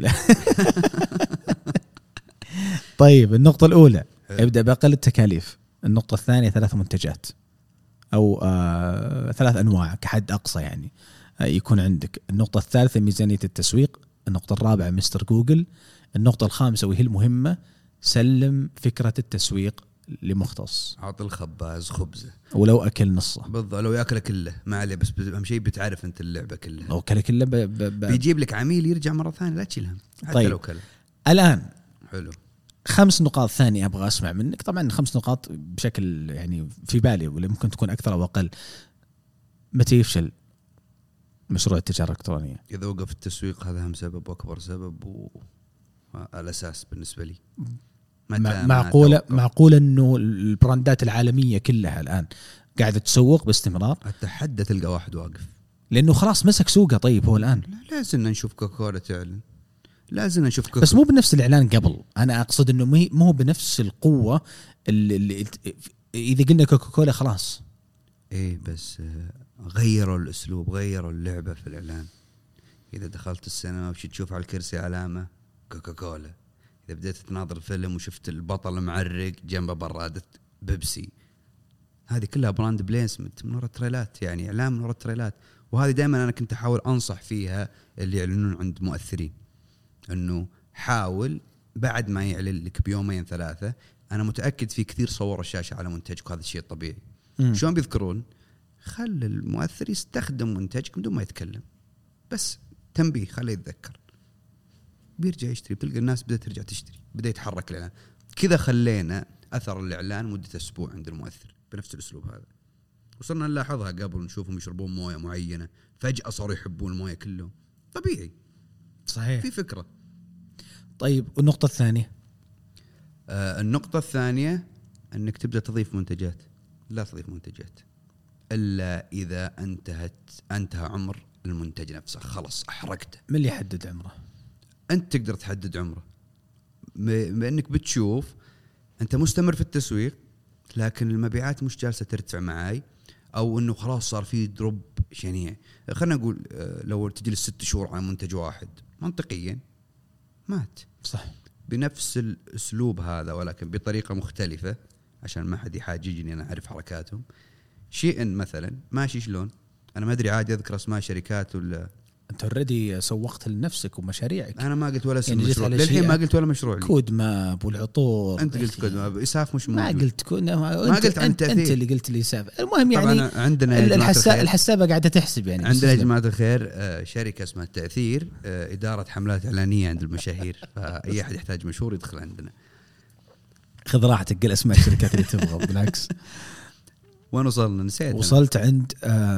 طيب النقطه الاولى حلو. ابدا باقل التكاليف. النقطه الثانيه ثلاث منتجات او آه ثلاث انواع كحد اقصى يعني آه يكون عندك. النقطه الثالثه ميزانيه التسويق. النقطه الرابعه مستر جوجل. النقطه الخامسه وهي المهمه, سلم فكره التسويق لمختص. عاط الخباز خبزه ولو اكل نصه بالضبط, لو ياكل كله ما عليه, بس اهم شيء بتعرف انت اللعبه كلها. لو كل كله ب... ب... ب... بيجيب لك عميل يرجع مره ثانيه, لا تشيلهم حتى طيب. لو كل. الان حلو, خمس نقاط ثانية أبغى أسمع منك. طبعا خمس نقاط بشكل يعني في بالي, ولا ممكن تكون أكثر أو أقل. متى يفشل مشروع التجارة الإلكترونية؟ إذا وقف التسويق, هذا هم سبب وأكبر سبب والأساس بالنسبة لي. معقولة معقولة إنه البراندات العالمية كلها الآن قاعدة تسوق باستمرار, أتحدى تلقى واحد واقف لأنه خلاص مسك سوقه. طيب هو الآن لازم نشوف كوكاكولا تعلن, لازم نشوف كوكاكولا. بس مو بنفس الإعلان قبل. أنا أقصد إنه مو بنفس القوة اللي, اللي إذا قلنا كوكاكولا خلاص. إيه بس غيروا الأسلوب, غيروا اللعبة في الإعلان. إذا دخلت السينما وش تشوف على الكرسي علامة كوكاكولا, إذا بديت تناظر فيلم وشفت البطل معرق جنبه برادة بيبسي, هذه كلها براند بليسمنت من وراء التريلات, يعني إعلان من وراء التريلات. وهذه دائما أنا كنت أحاول أنصح فيها اللي يعلنون عند مؤثرين, أنه حاول بعد ما يعلن لك بيومين ثلاثة, أنا متأكد في كثير صور الشاشة على منتجك, وهذا الشيء الطبيعي. شلون بيذكرون؟ خل المؤثر يستخدم منتجك بدون ما يتكلم, بس تنبيه خليه يتذكر, بيرجع يشتري. بتلقى الناس بدأت ترجع تشتري, بدأ يتحرك الإعلان. كذا خلينا أثر الإعلان مدة أسبوع عند المؤثر بنفس الأسلوب هذا. وصلنا نلاحظها قبل, نشوفهم يشربون موية معينة, فجأة صاروا يحبون الموية كلهم. طبيعي, صحيح, في فكرة. طيب والنقطة الثانية؟ آه النقطة الثانية أنك تبدأ تضيف منتجات. لا تضيف منتجات إلا إذا انتهت انتهى عمر المنتج نفسه, خلص أحرقته. من اللي يحدد عمره؟ أنت تقدر تحدد عمره, بأنك بتشوف أنت مستمر في التسويق لكن المبيعات مش جالسة ترتفع معاي, او انه خلاص صار في دروب شنيع. خلينا نقول لو تجلس ست شهور على منتج واحد منطقيا مات. صح. بنفس الاسلوب هذا ولكن بطريقه مختلفه عشان ما حد يحاججني انا اعرف حركاتهم. شيء مثلا ماشي شلون انا ما ادري عادي اذكر اسماء شركات ولا انت اوريدي سوقت لنفسك ومشاريعك. انا ما قلت ولا اسم يعني مشروع للحين ما قلت ولا مشروع لي. كود ماب والعطور انت قلت كود ماب اساف مش موجود. ما قلت كود ما, ما قلت انت, انت اللي قلت لي اساف. المهم يعني عندنا الحسا... الحسابه قاعده تحسب يعني. عندنا يا جماعه الخير شركه اسمها التاثير اداره حملات اعلانيه عند المشاهير فاي احد يحتاج مشهور يدخل عندنا. خذ راحتك قل اسماء الشركات اللي تبغى. بالعكس وين وصلنا نسيت. وصلت أنا. عند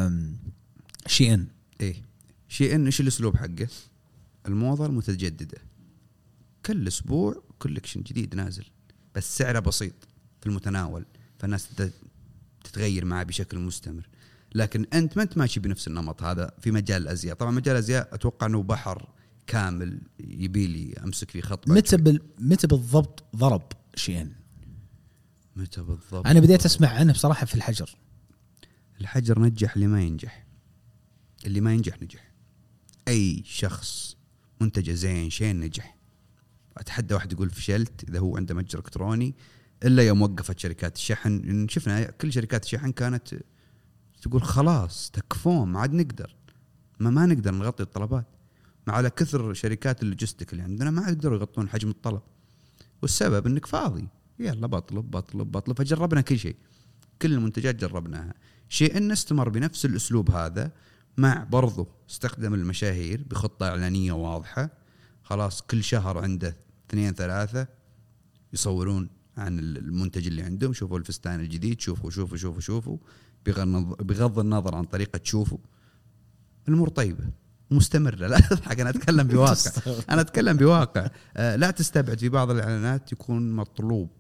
شي ان. ايه شي ان ايش الاسلوب حقه؟ الموضه المتجدده كل اسبوع كولكشن جديد نازل بس سعره بسيط في المتناول فالناس تتغير معه بشكل مستمر. لكن انت ما انت ماشي بنفس النمط هذا في مجال الازياء. طبعا مجال الازياء اتوقع انه بحر كامل يبي لي امسك فيه خط. متى بال... متى بالضبط ضرب شي ان؟ متى بالضبط؟ انا بديت اسمع عنه بصراحه في الحجر. الحجر نجح اللي ما ينجح، اللي ما ينجح نجح. اي شخص منتجه زين شيء نجح. اتحدى واحد يقول فشلت اذا هو عنده متجر الكتروني الا يوم وقفت شركات الشحن. شفنا كل شركات الشحن كانت تقول خلاص تكفون ما عاد نقدر ما ما نقدر نغطي الطلبات. مع على كثر شركات اللوجستيك اللي عندنا ما يقدروا يغطون حجم الطلب والسبب انك فاضي. يلا بطلب بطلب بطلب فجربنا كل شيء كل المنتجات جربناها. شيء ان استمر بنفس الاسلوب هذا مع برضو استخدم المشاهير بخطة إعلانية واضحة. خلاص كل شهر عنده اثنين ثلاثة يصورون عن المنتج اللي عندهم. شوفوا الفستان الجديد شوفوا شوفوا شوفوا شوفوا بغض النظر عن طريقة تشوفوا. الأمور طيبة مستمرة. لا تضحك أنا أتكلم بواقع أنا أتكلم بواقع. لا تستبعد في بعض الإعلانات يكون مطلوب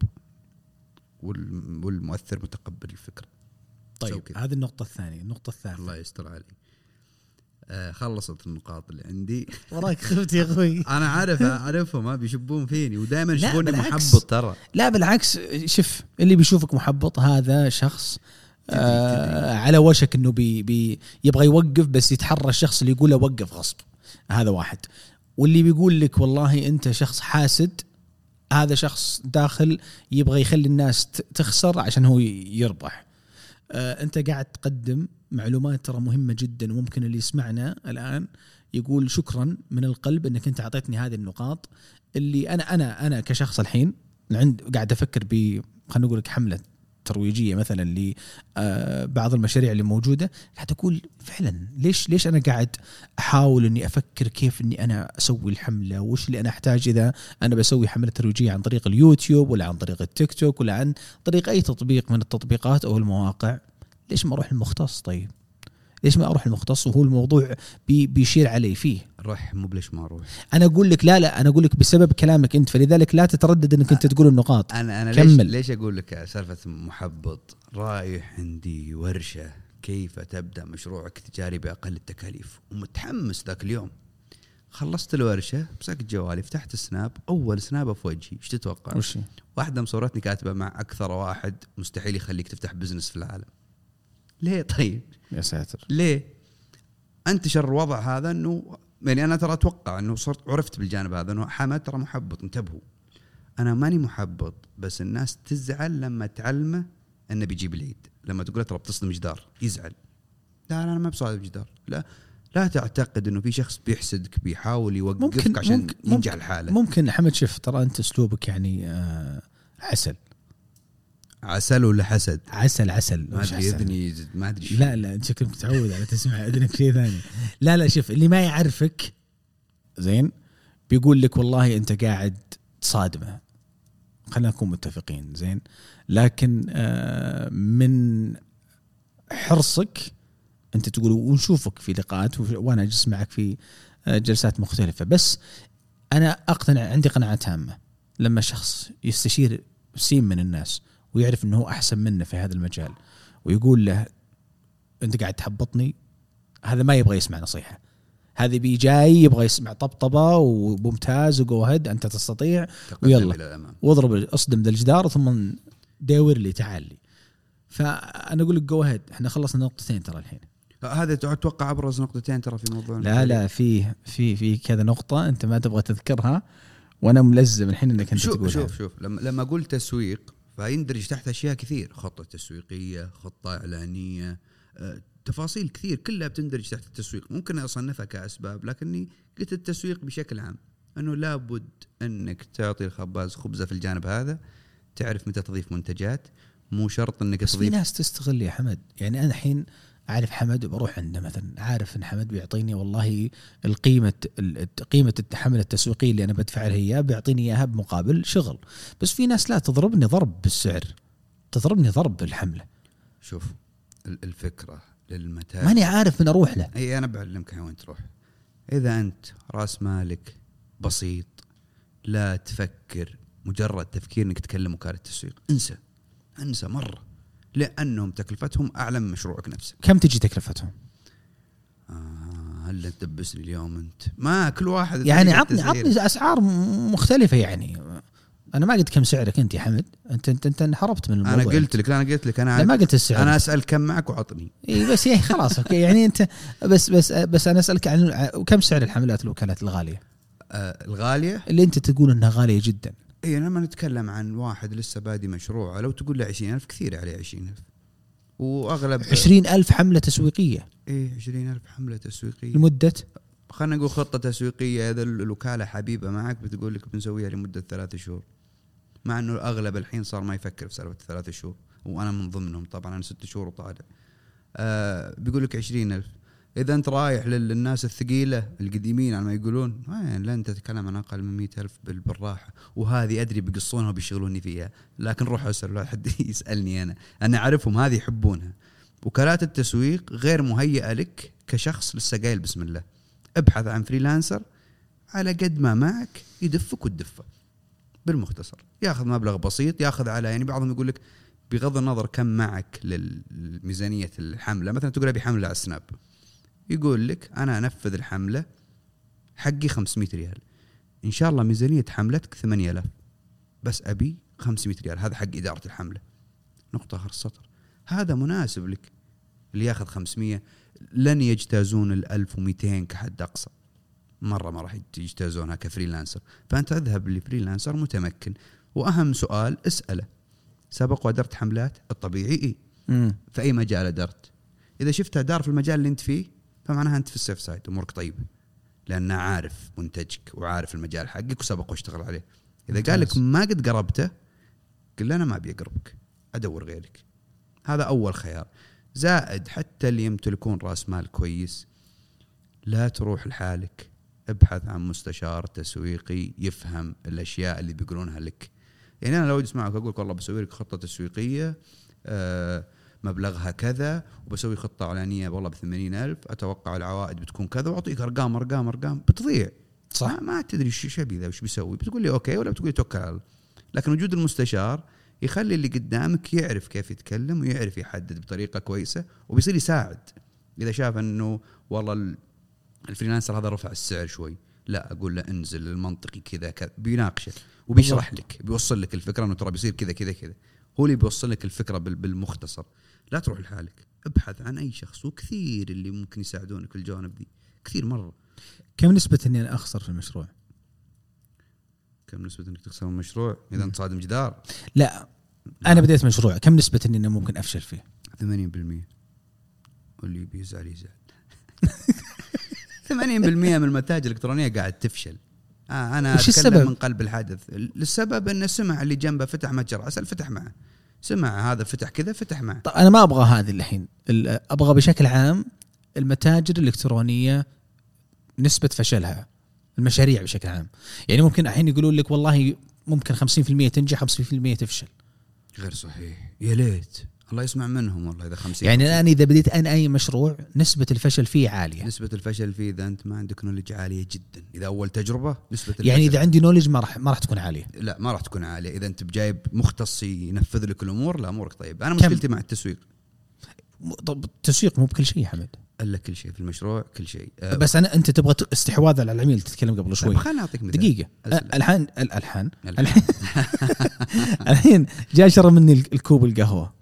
والمؤثر متقبل الفكرة. طيب هذه النقطة الثانية. النقطة الثالثة الله يستر علي. آه خلصت النقاط اللي عندي. وراك خفت يا اخوي. انا عارف اعرفهم ما بيشبون فيني ودائما يشوفوني محبط ترى. لا بالعكس شوف اللي بيشوفك محبط هذا شخص آه على وشك انه بي بي يبغى يوقف بس يتحرى الشخص اللي يقوله وقف غصب. هذا واحد. واللي بيقول لك والله انت شخص حاسد هذا شخص داخل يبغى يخلي الناس تخسر عشان هو يربح. آه انت قاعد تقدم معلومات ترى مهمة جدا وممكن اللي يسمعنا الآن يقول شكرا من القلب انك انت اعطيتني هذه النقاط اللي انا انا انا كشخص الحين عند قاعد افكر ب خلينا نقول لك حملة ترويجية مثلا لبعض المشاريع اللي موجودة. قاعد اقول فعلا ليش ليش انا قاعد احاول اني افكر كيف اني انا اسوي الحملة وش اللي انا احتاج اذا انا بسوي حملة ترويجية عن طريق اليوتيوب ولا عن طريق التيك توك ولا عن طريق اي تطبيق من التطبيقات او المواقع. ليش ما اروح المختص؟ طيب ليش ما اروح المختص وهو الموضوع بي بيشير علي فيه؟ روح مو بليش ما اروح. انا اقول لك لا لا انا اقول لك بسبب كلامك انت فلذلك لا تتردد انك انت تقول النقاط. انا انا كمل. ليش ليش اقول لك سالفه محبط؟ رايح عندي ورشه كيف تبدا مشروعك التجاري باقل التكاليف ومتحمس ذاك اليوم. خلصت الورشه مسكت جوالي فتحت السناب اول سناب في وجهي. ايش تتوقع؟ وش واحده مصورتني كاتبه مع اكثر واحد مستحيل يخليك تفتح بزنس في العالم. ليه طيب يا ساتر ليه انتشر الوضع هذا انه يعني انا ترى اتوقع انه صرت عرفت بالجانب هذا انه حمد ترى محبط. انتبهوا انا ماني محبط بس الناس تزعل لما تعلمه انه بيجيب العيد. لما تقول ترى بتصدم جدار يزعل. لا لا انا ما بصادم جدار. لا لا تعتقد انه في شخص بيحسدك بيحاول يوقفك عشان ممكن ينجح الحاله. ممكن حمد شوف ترى انت اسلوبك يعني آه عسل. عسل ولا حسد؟ عسل عسل ما ادري اذني ما ادري. لا لا انت شكلك متعود على تسمع اذنك شيء ثاني. لا لا شوف اللي ما يعرفك زين بيقول لك والله انت قاعد تصادمه. خلينا نكون متفقين زين. لكن آه من حرصك انت تقول ونشوفك في لقاءات وانا اجلس معك في آه جلسات مختلفه. بس انا اقتنع عندي قناعه تامه لما شخص يستشير سين من الناس ويعرف انه هو احسن منه في هذا المجال ويقول له انت قاعد تحبطني. هذا ما يبغى يسمع نصيحه. هذا بي جاي يبغى يسمع طبطبه وممتاز وجو هيد انت تستطيع ويلا واضرب اصدم ذا الجدار ثم داور لي تعال لي. فانا اقول لك جو هيد، احنا خلصنا نقطتين ترى الحين. هذا اتوقع ابرز نقطتين ترى في موضوع. لا لا في في في كذا نقطه انت ما تبغى تذكرها وانا ملزم الحين انك انت تقولها. شوف شوف لما لما اقول تسويق فيندرج تحت اشياء كثير، خطه تسويقيه، خطه اعلانيه، أه تفاصيل كثير كلها بتندرج تحت التسويق. ممكن اصنفها كاسباب، لكني قلت التسويق بشكل عام انه لابد انك تعطي الخباز خبزه في الجانب هذا، تعرف متى تضيف منتجات، مو شرط انك بس تضيف. في ناس تستغل يا حمد، يعني انا الحين اعرف حمد وبروح عنده مثلا، عارف ان حمد بيعطيني والله القيمه قيمه الحمله التسويقيه اللي انا بدفع لها اياه، بيعطيني اياها بمقابل شغل. بس في ناس لا، تضربني ضرب بالسعر، تضربني ضرب بالحمله. شوف الفكره للمتاجر ماني عارف من اروح له. اي انا بعلمك وين تروح. اذا انت راس مالك بسيط، لا تفكر مجرد تفكير انك تكلم وكاله التسويق، انسى انسى مره، لانهم تكلفتهم اعلى من مشروعك نفسه. كم تجي تكلفتهم؟ آه هل تدبسني اليوم انت؟ ما كل واحد يعني عطني عطني اسعار مختلفه. يعني انا ما قلت كم سعرك انت يا حمد، انت انت انت انحرفت من الموضوع. انا قلت لك انا قلت لك انا لا ما قلت السعر، انا اسال كم معك وعطني. اي بس يعني خلاص اوكي. يعني انت بس بس بس انا اسالك عن كم سعر الحملات الوكالات الغاليه. آه الغاليه اللي انت تقول انها غاليه جدا. اي لما نتكلم عن واحد لسه بادي مشروع، لو تقول له عشرين ألف كثير عليه عشرين ألف، واغلب عشرين ألف حمله تسويقيه. ايه عشرين ألف حمله تسويقيه لمده، خلينا نقول خطه تسويقيه. اذا الوكاله حبيبه معك بتقول لك بنسويها لمده ثلاثة شهور، مع انه اغلب الحين صار ما يفكر في سالفه ثلاثة شهور، وانا من ضمنهم طبعا. انا ست شهور وطالع. آه بيقول لك عشرين ألف. اذا انت رايح للناس الثقيله القديمين على ما يقولون، وين لن تتكلم عن اقل من مئة ألف بالراحه. وهذه ادري بيقصونها وبيشغلوني فيها، لكن روح اسال لا حد يسالني. انا انا اعرفهم، هذه يحبونها. وكالات التسويق غير مهيئه لك كشخص لسه قايل بسم الله. ابحث عن فريلانسر على قد ما معك يدفك وتدفه. بالمختصر ياخذ مبلغ بسيط، ياخذ على يعني بعضهم يقول لك بغض النظر كم معك للميزانيه الحمله. مثلا تقول ابي حمله على السناب، يقول لك أنا أنفذ الحملة حقي خمسمية ريال، إن شاء الله ميزانية حملتك ثمانية آلاف، بس أبي خمسمية ريال، هذا حق إدارة الحملة. نقطة آخر السطر. هذا مناسب لك. اللي ياخذ خمسمية لن يجتازون الألف ومئتين كحد أقصى، مرة ما راح يجتازونها كفريلانسر. فأنت أذهب لفريلانسر متمكن. وأهم سؤال اسأله، سبق وأدرت حملات؟ الطبيعي إيه؟ في أي مجال أدرت؟ إذا شفتها دار في المجال اللي أنت فيه فمعناها أنت في السيف سايد، أمورك طيبة، لأنه عارف منتجك وعارف المجال حقك وسبق واشتغل عليه. إذا قال لك ما قد قربته، قل أنا ما أبي أقربك، أدور غيرك. هذا أول خيار. زائد حتى اللي يمتلكون رأس مال كويس، لا تروح لحالك، ابحث عن مستشار تسويقي يفهم الأشياء اللي بيقولونها لك. يعني أنا لو أسمعك أقول والله بسوي لك خطة تسويقية أه مبلغها كذا، وبسوي خطة إعلانية والله بثمانين ألف، أتوقع العوائد بتكون كذا، وأعطيك أرقام أرقام أرقام بتضيع. صح؟ ما, ما تدري شو بي ذا وش بيسوي. بتقول لي أوكي ولا بتقول لي توكل على الله. لكن وجود المستشار يخلي اللي قدامك يعرف كيف يتكلم ويعرف يحدد بطريقة كويسة، وبيصير يساعد. إذا شاف أنه والله الفريلانسر هذا رفع السعر شوي، لا أقول له انزل المنطقي كذا كذا، بيناقشك وبيشرح لك، بيوصل لك الفكرة أنه ترى بيصير كذا كذا كذا. هو اللي بيوصل لك الفكرة بالمختصر. لا تروح لحالك، ابحث عن أي شخص، وكثير اللي ممكن يساعدونك في الجوانب دي كثير مرة. كم نسبة إني أنا أخسر في المشروع؟ كم نسبة إنك تخسر من المشروع إذا أنت صادم جدار؟ لا أنا بديت مشروع، كم نسبة إني أنا ممكن أفشل فيه؟ ثمانين بالمية. واللي بيزعل يزعل. ثمانين بالمية من المتاجر الإلكترونية قاعد تفشل. آه أنا أتكلم من قلب الحدث. السبب إن سمع اللي جنبه فتح متجر، أسأل فتح معه، سمع هذا فتح كذا فتح معه. طب أنا ما أبغى هذه الحين، أبغى بشكل عام المتاجر الإلكترونية نسبة فشلها، المشاريع بشكل عام. يعني ممكن الحين يقولون لك والله ممكن خمسين بالمية تنجح خمسين بالمية تفشل. غير صحيح. يا ليت الله يسمع منهم والله إذا خمسين. يعني الآن إذا بديت أنا أي مشروع نسبة الفشل فيه عالية. نسبة الفشل فيه إذا أنت ما عندك نولج عالية جدا. إذا أول تجربة نسبة الفشل، يعني إذا عندي نولج ما راح ما راح تكون عالية. لا ما راح تكون عالية. إذا أنت بجايب مختص ينفذ لك الأمور، لا أمورك طيب. أنا مشكلتي مع التسويق. طب التسويق مو بكل شيء حمد. قال لك كل شيء في المشروع كل شيء. أه بس أنا أنت تبغى استحواذ على العميل تتكلم قبل شوي. خلنا أعطيك مثال. دقيقة الحين الحين الحين الحين جاء شرب مني الكوب القهوة،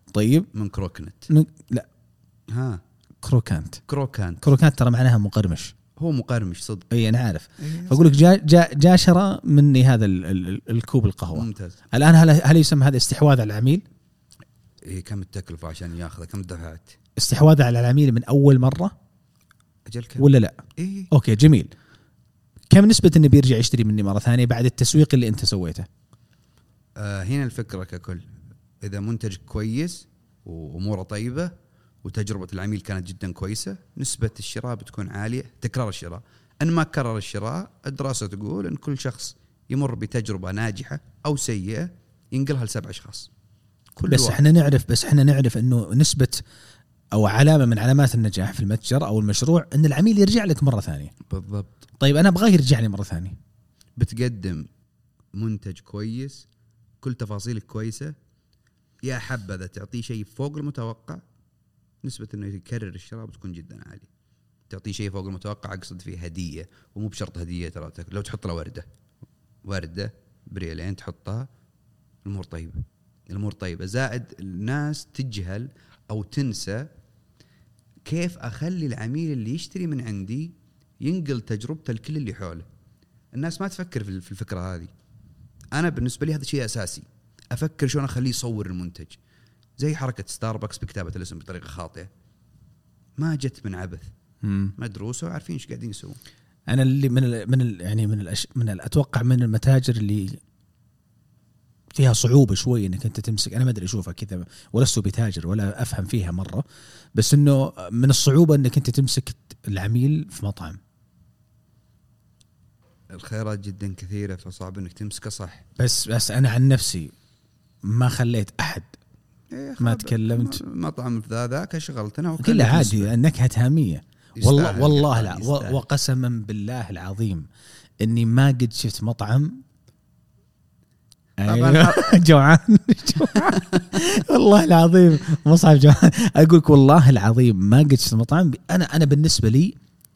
طيب من كروكنت. ن... لا ها كروكانت. كروكانت كروكانت ترى معناها مقرمش. هو مقرمش صدق. اي انا عارف. إيه فاقول لك جا جا جاشره مني هذا ال... ال... الكوب القهوه. ممتاز. الان هل هل يسمى هذا استحواذ على العميل؟ إيه كم التكلفة عشان ياخذه؟ كم دفعت؟ استحواذ على العميل من اول مره أجل كم؟ ولا لا؟ إيه اوكي جميل. كم نسبه انه بيرجع يشتري مني مره ثانيه بعد التسويق اللي انت سويته؟ آه هنا الفكرة ككل، إذا منتج كويس وأموره طيبة وتجربة العميل كانت جدا كويسة، نسبة الشراء بتكون عالية. تكرار الشراء، أن ما كرر الشراء، الدراسة تقول أن كل شخص يمر بتجربة ناجحة أو سيئة ينقلها لسبع أشخاص. كل بس واحد. احنا نعرف بس احنا نعرف انه نسبه او علامه من علامات النجاح في المتجر او المشروع ان العميل يرجع لك مره ثانيه. بالضبط. طيب انا ابغاه يرجع لي مره ثانيه. بتقدم منتج كويس، كل تفاصيلك كويسة، يا حبذا تعطيه شيء فوق المتوقع، نسبة انه يكرر الشراء بتكون جدا عالية. تعطيه شيء فوق المتوقع، اقصد فيه هدية، ومو بشرط هدية ترى. لو تحط له وردة وردة بريالين تحطها، الامور طيبة. الامور طيبة زائد الناس تجهل او تنسى كيف اخلي العميل اللي يشتري من عندي ينقل تجربته لكل اللي حوله. الناس ما تفكر في الفكرة هذه. انا بالنسبة لي هذا شيء اساسي، افكر شلون اخليه يصور المنتج. زي حركة ستاربكس بكتابة الاسم بطريقة خاطئة، ما جت من عبث، مدروسة وعارفين ايش قاعدين يسوون. انا اللي من ال من ال يعني من الأش من ال اتوقع من المتاجر اللي فيها صعوبة شوي انك انت تمسك، انا ما ادري اشوفها كذا ولست بتاجر ولا افهم فيها مرة، بس انه من الصعوبة انك انت تمسك العميل في مطعم. الخيارات جدا كثيرة، فصعب انك تمسكه صح. بس بس انا عن نفسي ما خليت احد، ما تكلمت. مطعم ذا ذاك شغلتنا كله عادي، النكهة هامية والله والله لا يستاهل. وقسما بالله العظيم اني ما قد شفت مطعم. أيوة. جوعان جوعان والله العظيم مصعب جوعان. اقولك والله العظيم ما قد شفت مطعم. انا انا بالنسبة لي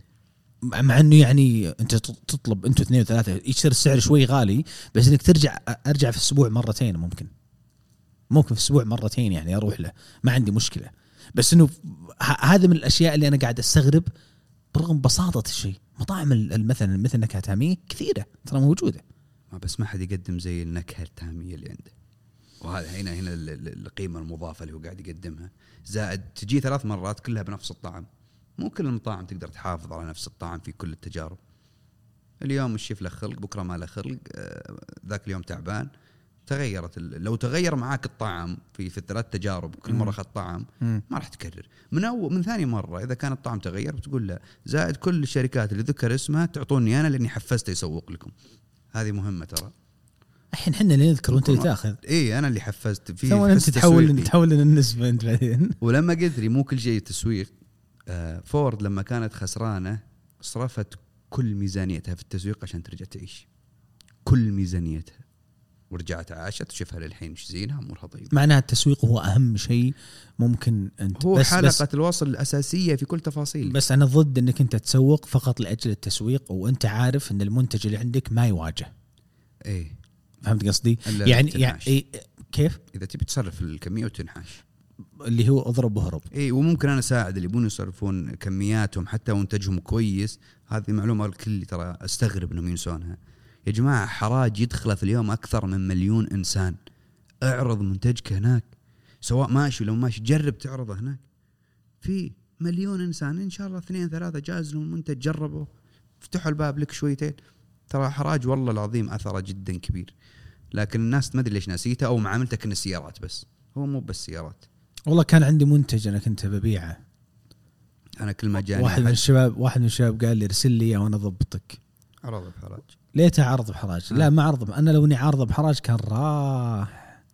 مع انه يعني انت تطلب انتوا اثنين وثلاثة يصير السعر شوي غالي، بس انك ترجع ارجع في الاسبوع مرتين، ممكن ممكن في الاسبوع مرتين يعني اروح له، ما عندي مشكلة. بس انه هذا من الاشياء اللي انا قاعد استغرب برغم بساطة الشيء. مطاعم مثلا مثل نكهة تامية كثيرة ترى موجودة، بس ما حد يقدم زي النكهة التامية اللي عنده. وهذا هنا هنا القيمة المضافة اللي هو قاعد يقدمها. زائد تجي ثلاث مرات كلها بنفس الطعم. مو كل المطاعم تقدر تحافظ على نفس الطعم في كل التجارب. اليوم الشيف له خلق، بكرة ما له خلق، ذاك اليوم تعبان، تغيرت. لو تغير معاك الطعم في في الثلاث تجارب كل مرة أخذت طعم، ما راح تكرر. من أول من ثاني مرة إذا كان الطعم تغير بتقول لا. زائد كل الشركات اللي ذكر اسمها تعطوني أنا لأني حفزت يسوق لكم. هذه مهمة ترى. الحين حنا اللي نذكر وانت اللي تاخذ. اي انا اللي حفزت فيه. ثم انت تحول تحول لنا النسبة انت بعدين. ولما قلت لي مو كل شيء تسويق، آه فورد لما كانت خسرانة صرفت كل ميزانيتها في التسويق عشان ترجع تعيش. كل ميزانيتها ورجعت عاشت وشوفها للحين ايش زينها امورها طيبه. معناها التسويق هو اهم شيء ممكن انت هو بس حلقه بس الوصل الاساسيه في كل تفاصيل. بس انا ضد انك انت تسوق فقط لاجل التسويق وانت عارف ان المنتج اللي عندك ما يواجه. ايه فهمت قصدي؟ يعني يعني إيه كيف اذا تبي تصرف الكميه وتنحاش اللي هو اضرب وهرب. ايه وممكن انا اساعد اللي يبون يصرفون كمياتهم حتى وانتجهم كويس. هذه معلومه الكل ترى استغرب انهم ينسونها. يا جماعة حراج يدخل في اليوم أكثر من مليون إنسان. اعرض منتجك هناك سواء ماشي لو ماشي، جرب تعرضه هناك. في مليون إنسان إن شاء الله اثنين ثلاثة جاز لهم منتج جربوا، فتحوا الباب لك شويتين. ترى حراج والله العظيم أثره جدا كبير، لكن الناس ما أدري ليش ناسيته أو معاملتك إن السيارات بس. هو مو بس سيارات. والله كان عندي منتج أنا كنت ببيعه، أنا كل ما جاني واحد من الشباب واحد من الشباب قال لي ارسل لي وأنا أضبطك. عرض بحراج. ليته عرض بحراج. لا ما عرض، أنا لو إني عارض بحراج كان راح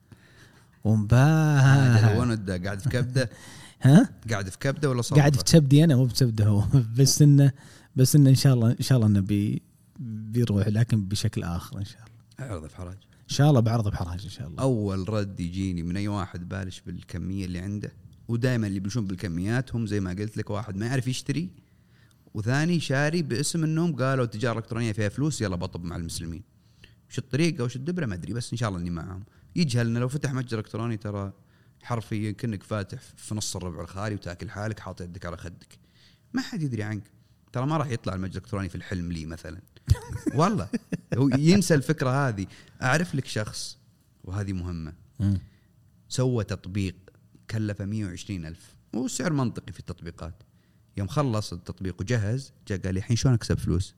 ومباه. هو أنا قاعد في كبدة. ها قاعد في كبدة ولا صار؟ قاعد في كبدي أنا مو بكبدة هو. بس إنه بس إنه إن شاء الله إن شاء الله إنه بي بيروح لكن بشكل آخر إن شاء الله. عرض بحراج. إن شاء الله بعرض بحراج إن شاء الله. أول رد يجيني من أي واحد بالش بالكمية اللي عنده، ودائما اللي بيلشون بالكميات هم زي ما قلت لك واحد ما يعرف يشتري، وثاني شاري باسم انهم قالوا التجاره الالكترونيه فيها فلوس يلا بطب مع المسلمين. وش الطريقه وش الدبره ما ادري، بس ان شاء الله اني معهم. يجهل انه لو فتح متجر الكتروني ترى حرفيا كأنك فاتح في نص الربع الخالي وتاكل حالك حاطط يدك على خدك، ما حد يدري عنك. ترى ما راح يطلع المتجر الإلكتروني في الحلم لي مثلا والله هو ينسى الفكرة هذه. أعرف لك شخص وهذه مهمة، سوى تطبيق كلفه مية وعشرين ألف وسعر منطقي في التطبيقات. يوم خلص التطبيق وجهز جاء قال لي الحين شلون أكسب فلوس؟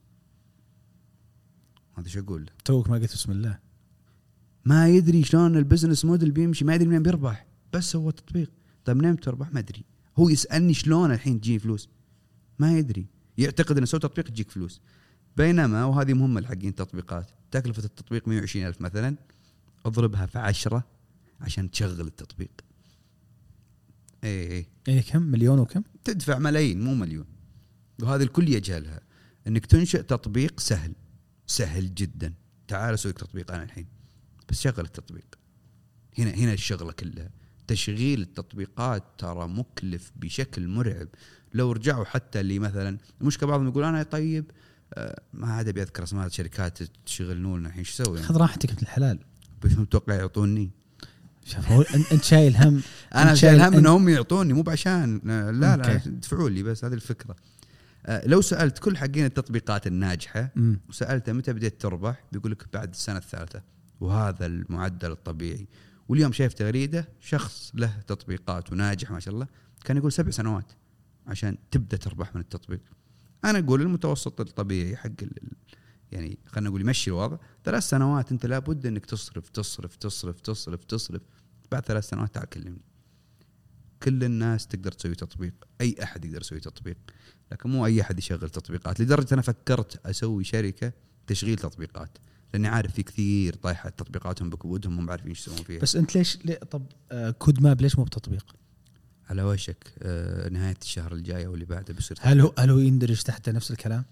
هذا شو أقول؟ توك ما قلت بسم الله. ما يدري شلون البزنس موديل بيمشي، ما يدري منين بيربح، بس هو تطبيق. طيب منين بتربح؟ ما أدري. هو يسألني شلون الحين تجي فلوس، ما يدري، يعتقد أنه سوى تطبيق تجيك فلوس. بينما وهذه مهمة لحقين التطبيقات، تكلفة التطبيق مية وعشرين ألف مثلا، اضربها في عشرة عشان تشغل التطبيق. ايه ايه يعني كم مليون وكم تدفع؟ ملايين مو مليون. وهذا الكل يجهلها. انك تنشئ تطبيق سهل، سهل جدا. تعال اسوي تطبيق انا الحين، بس شغل التطبيق. هنا هنا الشغله كلها. تشغيل التطبيقات ترى مكلف بشكل مرعب. لو رجعوا حتى اللي مثلا المشكله بعضهم يقول انا طيب آه ما عاد بيذكر اسماء شركات تشغلون الحين شو اسوي؟ خذ راحتك في الحلال. بس متوقع يعطوني؟ شوف هو انت شايل هم. انا شايل هم انهم يعطوني مو بعشان لا لا أوكي. دفعوا لي، بس هذه الفكره. آه لو سالت كل حقين التطبيقات الناجحه م. وسالته متى بديت تربح، بيقول لك بعد السنه الثالثه، وهذا المعدل الطبيعي. واليوم شايف تغريده شخص له تطبيقات وناجح ما شاء الله كان يقول سبع سنوات عشان تبدا تربح من التطبيق. انا اقول المتوسط الطبيعي حق يعني خلينا نقول يمشي الوضع ثلاث سنوات. انت لابد انك تصرف تصرف تصرف تصرف تصرف بعد ثلاث سنوات تعال كلمني. كل الناس تقدر تسوي تطبيق، اي احد يقدر يسوي تطبيق، لكن مو اي احد يشغل تطبيقات. لدرجه انا فكرت اسوي شركه تشغيل تطبيقات، لاني عارف في كثير طايحه تطبيقاتهم بكبودهم هم عارفين ايش يسوون فيها. بس انت ليش ليه طب آه كود ماب ليش مو بتطبيق؟ على وشك آه نهايه الشهر الجاي او اللي بعده بيصير. هل هو هل هو يندرج تحت نفس الكلام؟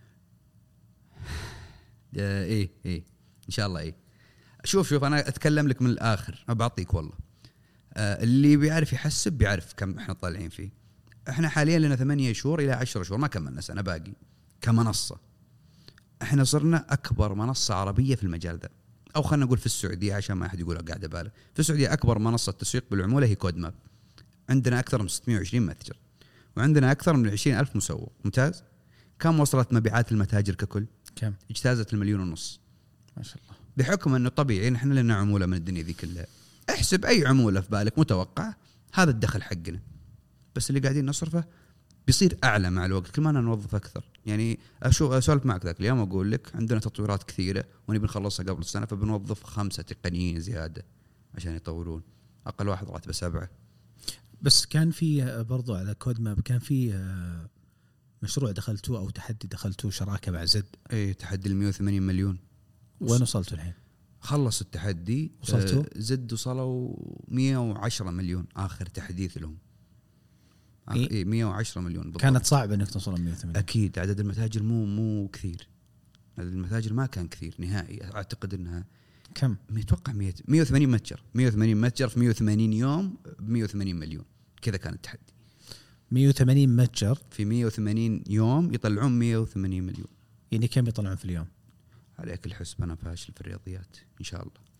آه ايه ايه ان شاء الله. ايه شوف شوف انا اتكلم لك من الاخر، ما بعطيك والله. آه اللي بيعرف يحسب بيعرف كم احنا طالعين فيه. احنا حاليا لنا ثمانية شهور الى عشرة شهور، ما كملنا سنه باقي كمنصه. احنا صرنا اكبر منصه عربيه في المجال ذا، او خلينا نقول في السعوديه عشان ما احد يقول قاعد بالغ. في السعوديه اكبر منصه تسويق بالعموله هي كود ماب. عندنا اكثر من ستمية وعشرين متجر، وعندنا اكثر من عشرين ألف مسوق. ممتاز. كم وصلت مبيعات المتاجر ككل؟ كم؟ اجتازت المليون ونص ما شاء الله. بحكم انه طبيعي نحن لنا عموله من الدنيا ذي كلها. احسب اي عموله في بالك متوقع، هذا الدخل حقنا. بس اللي قاعدين نصرفه بيصير اعلى مع الوقت كل ما انا نوظف اكثر. يعني اشوف اسولف معك ذاك اليوم اقول لك عندنا تطويرات كثيره ونبي نخلصها قبل السنه، فبنوظف خمسه تقنيين زياده عشان يطورون. اقل واحد راتبه سبعه. بس كان في برضو على كود ماب كان في مشروع دخلتوه او تحدي دخلتوه شراكه مع زد. ايه تحدي ال مية وثمانين مليون. وين وصلتوا الحين؟ خلص التحدي. وصلتوا؟ زد وصلوا مية وعشرة مليون اخر تحديث لهم. إيه؟ إيه مية وعشرة مليون بالضبط. كانت صعبة انك توصل مية وثمانين. اكيد عدد المتاجر مو مو كثير. عدد المتاجر ما كان كثير نهائي. اعتقد انها كم؟ متوقع مية مية وثمانين متجر. مية وثمانين متجر في مية وثمانين يوم ب مية وثمانين مليون. كذا كان التحدي. مية وثمانين متجر في مية وثمانين يوم يطلعون مية وثمانين مليون. يعني كم يطلعون في اليوم؟ عليك الحسب، انا فاشل في الرياضيات ان شاء الله.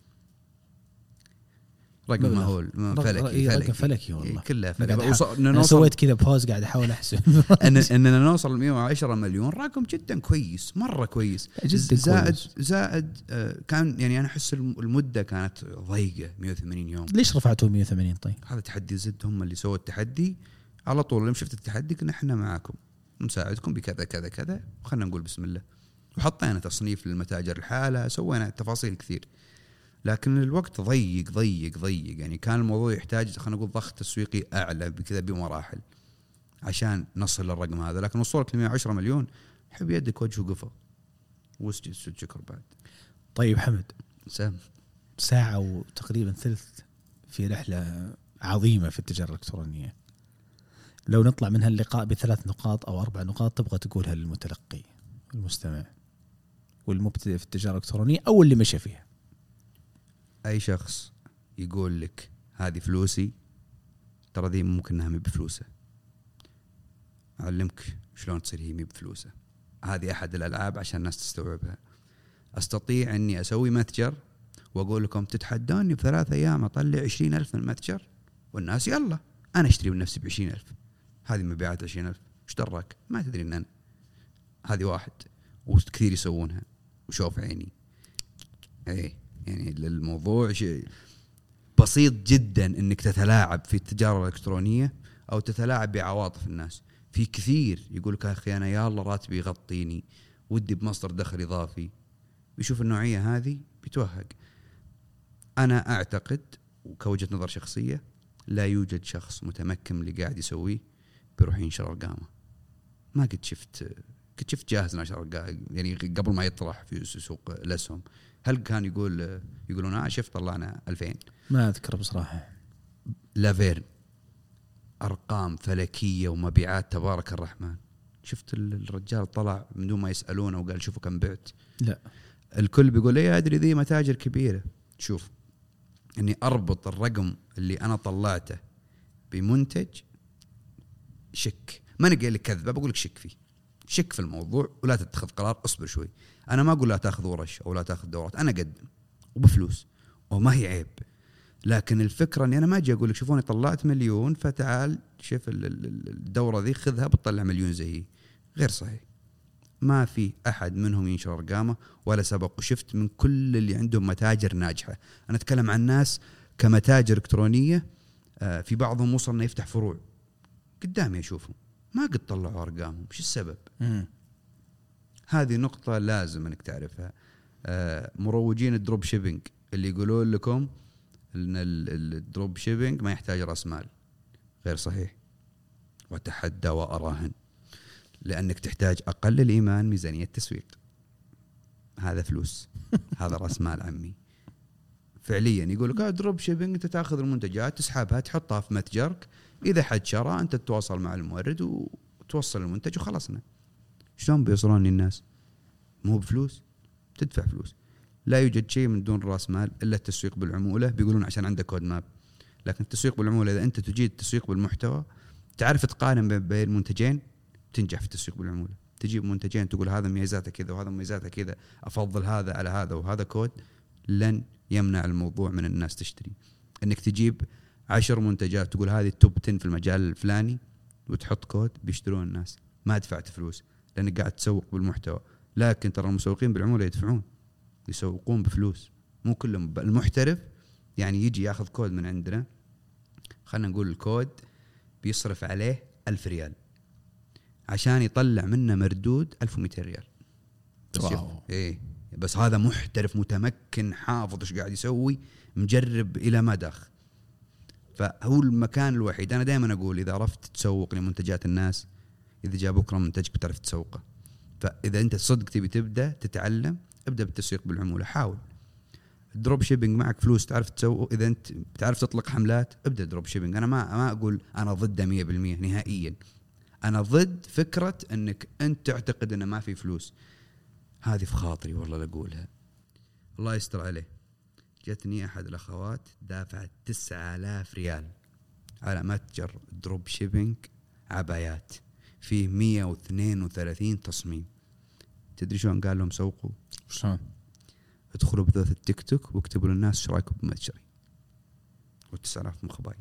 رقم مهول فلكي فلكي فلكي والله كلها فلكي. أنا سويت كذا بوز قاعد احاول احسب ان اننا نوصل مية وعشرة مليون رقم جدا كويس، مره كويس. جدا زائد كويس. زائد آه كان يعني انا احس المده كانت ضيقه مية وثمانين يوم. ليش رفعتوا مية وثمانين؟ طيب هذا تحدي زد هم اللي سووا التحدي على طول. لما شفت التحدي كنا احنا معاكم نساعدكم بكذا كذا كذا، وخلنا نقول بسم الله. وحطينا تصنيف للمتاجر الحالة، سوينا تفاصيل كثير. لكن الوقت ضيق ضيق ضيق يعني كان الموضوع يحتاج خلينا نقول ضغط تسويقي أعلى بكذا بمراحل عشان نصل للرقم هذا. لكن وصولك ل مية وعشرة مليون حب يدك وجه وقفة وسجد سجد شكر بعد. طيب حمد، سام ساعة وتقريبا ثلث في رحلة عظيمة في التجارة الإلكترونية. لو نطلع من هاللقاء بثلاث نقاط أو أربع نقاط تبغى تقولها للمتلقي المستمع والمبتدئ في التجارة الإلكترونية أو اللي مشى فيها. أي شخص يقول لك هذه فلوسي، ترى ذي ممكن انها مي بفلوسه. أعلمك شلون تصير هي مي بفلوسه. هذه أحد الألعاب عشان الناس تستوعبها. أستطيع أني أسوي متجر وأقول لكم تتحدوني بثلاث أيام أطلع عشرين ألف من المتجر. والناس يلا انا اشتري من نفسي بعشرين ألف، هذه مبيعات عشرين ألف، ايش دراك؟ ما تدري ان انا هذه واحد، وكثير يسوونها وشوف عيني. ايه يعني الموضوع شيء بسيط جدا انك تتلاعب في التجاره الالكترونيه او تتلاعب بعواطف الناس. في كثير يقول لك يا اخي انا يا الله راتبي يغطيني ودي بمصدر دخل اضافي، بيشوف النوعيه هذه بيتوهق. انا اعتقد وكوجهه نظر شخصيه لا يوجد شخص متمكن من اللي قاعد يسويه بيروح ينشر ارقامه. ما قد شفت قد شفت جاهز نشر يعني قبل ما يطرح في سوق الاسهم. هل كان يقول يقولون اه شفت طلعنا ألفين؟ ما اذكر بصراحه. لافيرن ارقام فلكيه ومبيعات تبارك الرحمن. شفت الرجال طلع من دون ما يسالونه وقال شوفوا كم بعت؟ لا الكل بيقول ايه ادري ذي متاجر كبيره. شوف اني اربط الرقم اللي انا طلعته بمنتج، شك ما نقول لك كذبه، بقول لك شك فيه، شك في الموضوع ولا تتخذ قرار. اصبر شوي. انا ما اقول لا تاخذ ورش او لا تاخذ دورات، انا اقدم وبفلوس وما هي عيب، لكن الفكره اني انا ما اجي اقول لك شوفوني طلعت مليون فتعال شوف الدوره ذي خذها بتطلع مليون زيي. غير صحيح. ما في احد منهم ينشر ارقامه ولا سبق. وشفت من كل اللي عندهم متاجر ناجحه، انا اتكلم عن ناس كمتاجر الكترونيه، في بعضهم وصل انه يفتح فروع قدامي اشوفهم ما قد طلعوا ارقامهم. ايش السبب؟ مم. هذه نقطه لازم انك تعرفها. مروجين الدروب شيبينج اللي يقولون لكم ان الدروب شيبينج ما يحتاج راس مال، غير صحيح. واتحدى واراهن، لانك تحتاج اقل الايمان ميزانيه تسويق. هذا فلوس هذا راس مال عمي. فعليا يقول لك دروب شيبينج انت تاخذ المنتجات تسحبها تحطها في متجرك، اذا حد شرى انت تتواصل مع المورد وتوصل المنتج وخلصنا. شلون بيوصلون للناس؟ مو بفلوس، تدفع فلوس. لا يوجد شيء من دون راس مال الا التسويق بالعموله. بيقولون عشان عندك كود ماب، لكن التسويق بالعموله اذا انت تجيد التسويق بالمحتوى تعرف تقارن بين المنتجين تنجح في التسويق بالعموله. تجيب منتجين تقول هذا مميزاته كذا وهذا مميزاته كذا، افضل هذا على هذا وهذا كود، لن يمنع الموضوع من الناس تشتري. انك تجيب عشر منتجات تقول هذه التوب عشرة في المجال الفلاني وتحط كود، بيشترون الناس. ما دفعت فلوس لانك قاعد تسوق بالمحتوى. لكن ترى المسوقين بالعموله يدفعون، يسوقون بفلوس. مو كلهم. المحترف يعني يجي ياخذ كود من عندنا، خلنا نقول الكود بيصرف عليه ألف ريال عشان يطلع منه مردود ألف ومئتين ريال. بس ايه بس هذا محترف متمكن حافظ ايش قاعد يسوي، مجرب الى ما داخ. فهو المكان الوحيد. انا دائما اقول اذا عرفت تسوق لمنتجات الناس، اذا جاء بكره منتجك بتعرف تسوقه. فاذا انت صدق تبي تبدا تتعلم، ابدا بالتسويق بالعموله. حاول الدروب شيبينج معك فلوس تعرف تسوق، اذا انت بتعرف تطلق حملات ابدا دروب شيبينج. انا ما ما اقول انا ضده مية بالمية نهائيا. انا ضد فكره انك انت تعتقد انه ما في فلوس. هذه في خاطري والله لا اقولها، الله يستر عليه. جتني احد الاخوات دافعت تسعة آلاف ريال على متجر دروب شيبينج عبايات فيه مية واثنين وثلاثين تصميم. تدري شلون قال لهم سوقوا؟ شلون؟ ادخلوا بثوث التيك توك واكتبوا للناس ايش رايكم بمتجري، وتسعة آلاف مخباي.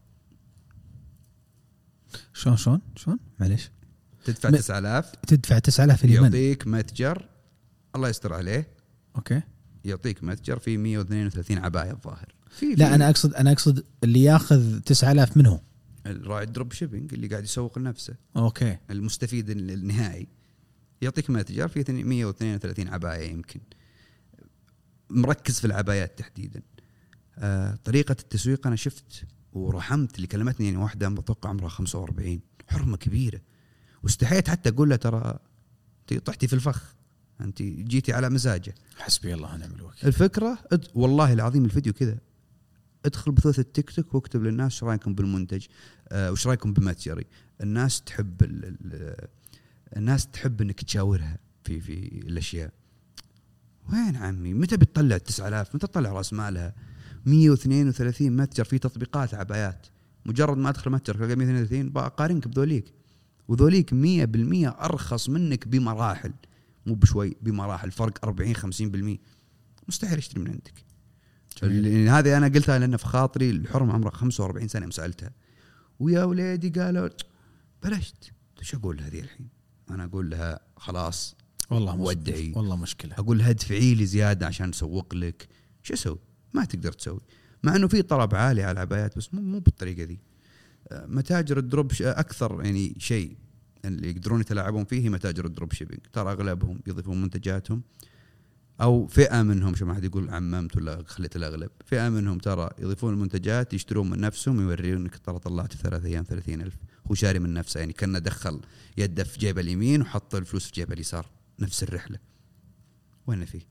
شلون شلون شلون معليش تدفع تسعة آلاف تدفع تسعة آلاف اليمن، يعطيك متجر الله يستر عليه. اوكي يعطيك متجر فيه مية واثنين وثلاثين عباية الظاهر. في لا في انا اقصد انا اقصد اللي ياخذ تسعة آلاف منه الراعي الدروب شيبينج اللي قاعد يسوق لنفسه. اوكي. المستفيد النهائي يعطيك متجر فيه مية واثنين وثلاثين عباية، يمكن مركز في العبايات تحديدا. آه طريقة التسويق أنا شفت ورحمت اللي كلمتني، يعني واحدة متوقع عمرها خمسة وأربعين، حرمة كبيرة، واستحيت حتى أقول لها ترى طحتي في الفخ، أنت جيتي على مزاجه. حسبي الله ونعم الوكيل. الفكرة والله العظيم الفيديو كذا، ادخل بثوث التيك توك واكتب للناس ايش رايكم بالمنتج، آه وش رايكم بمتجري. الناس تحب ال ال الناس تحب انك تشاورها في في الاشياء. وين عمي متى بتطلع تسعة آلاف؟ متى تطلع راس مالها؟ مية واثنين وثلاثين متجر في تطبيقات عبايات، مجرد ما ادخل متجر تلقى مية واثنين وثلاثين بقارنك بذوليك، وذوليك مية بالمية ارخص منك بمراحل، مو بشوي بمراحل، فرق أربعين خمسين بالمية. مستحيل اشتري من عندك. هذه انا قلتها لان في خاطري الحرمه عمرها خمسة وأربعين سنه مسالتها ويا ولادي قالوا بلشت ايش اقول لهذه الحين انا اقول لها خلاص والله ودعي والله مشكله اقول لها ادفعي لي زياده عشان اسوق لك شو اسوي ما تقدر تسوي مع انه في طلب عالي على العبايات بس مو مو بالطريقه دي. متاجر الدروب اكثر يعني شيء اللي يقدرون يتلاعبون فيه متاجر الدروب شيبينج ترى اغلبهم يضيفون منتجاتهم او فئه منهم شو ما حد يقول عممت ولا خليت الاغلب فئه منهم ترى يضيفون المنتجات يشترون من نفسهم يوريونك ترى طلعت ثلاث ايام ثلاثين ألف هو شاري من نفسه يعني كنا دخل يده في جيبه اليمين وحط الفلوس في جيبه اليسار نفس الرحله وين فيه.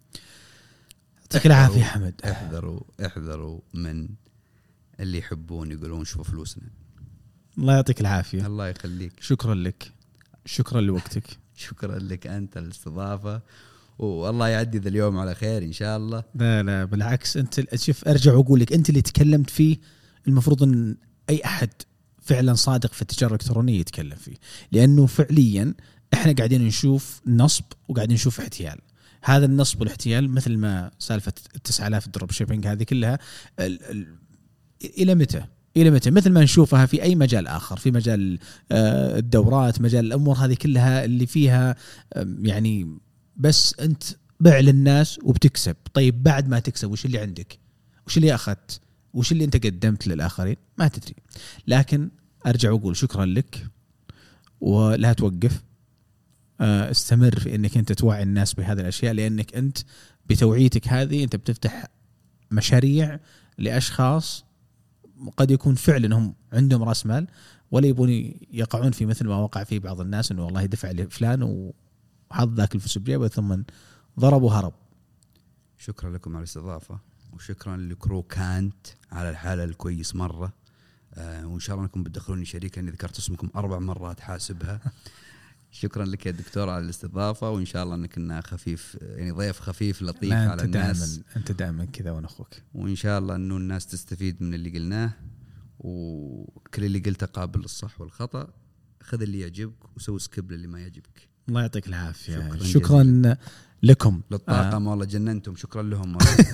يعطيك العافيه حمد. احذروا احذروا من اللي يحبون يقولون شوفوا فلوسنا. الله يعطيك العافيه. الله يخليك. شكرا لك شكرا لوقتك. شكرا لك انت الاستضافه والله يعدي ذا اليوم على خير إن شاء الله. لا لا بالعكس أنت شوف أرجع وأقول لك أنت اللي تكلمت فيه المفروض أن أي أحد فعلا صادق في التجارة الإلكترونية يتكلم فيه لأنه فعليا إحنا قاعدين نشوف نصب وقاعدين نشوف احتيال. هذا النصب والاحتيال مثل ما سالفة التسعة آلاف الدروب شيبينج هذه كلها ال ال إلى متى إلى متى مثل ما نشوفها في أي مجال آخر في مجال الدورات مجال الأمور هذه كلها اللي فيها يعني بس أنت بيع للناس وبتكسب. طيب بعد ما تكسب وش اللي عندك وش اللي أخذت وش اللي أنت قدمت للآخرين ما تدري. لكن أرجع وأقول شكرا لك ولا توقف استمر في أنك أنت توعي الناس بهذه الأشياء لأنك أنت بتوعيتك هذه أنت بتفتح مشاريع لأشخاص قد يكون فعلا هم عندهم رأس مال ولا يبون يقعون في مثل ما وقع فيه بعض الناس أنه والله دفع لفلان و حط ذاك الفلوس بجيبه ثم ضرب وهرب. شكرا لكم على الاستضافة وشكرا لكرو كانت على الحالة الكويس مرة آه وإن شاء الله أنكم بتدخلوني شريكة أني ذكرت اسمكم أربع مرات حاسبها. شكرا لك يا دكتور على الاستضافة وإن شاء الله أنك كنا خفيف يعني ضيف خفيف لطيف على الناس. دائما أنت دائما كذا وأنا أخوك وإن شاء الله أنه الناس تستفيد من اللي قلناه وكل اللي قلته قابل للصح والخطأ. خذ اللي يعجبك وسوي سكيب اللي ما يعجبك. الله يعطيك العافية. شكرا, شكرا لكم للطاقم آه. والله جننتم. شكرا لهم.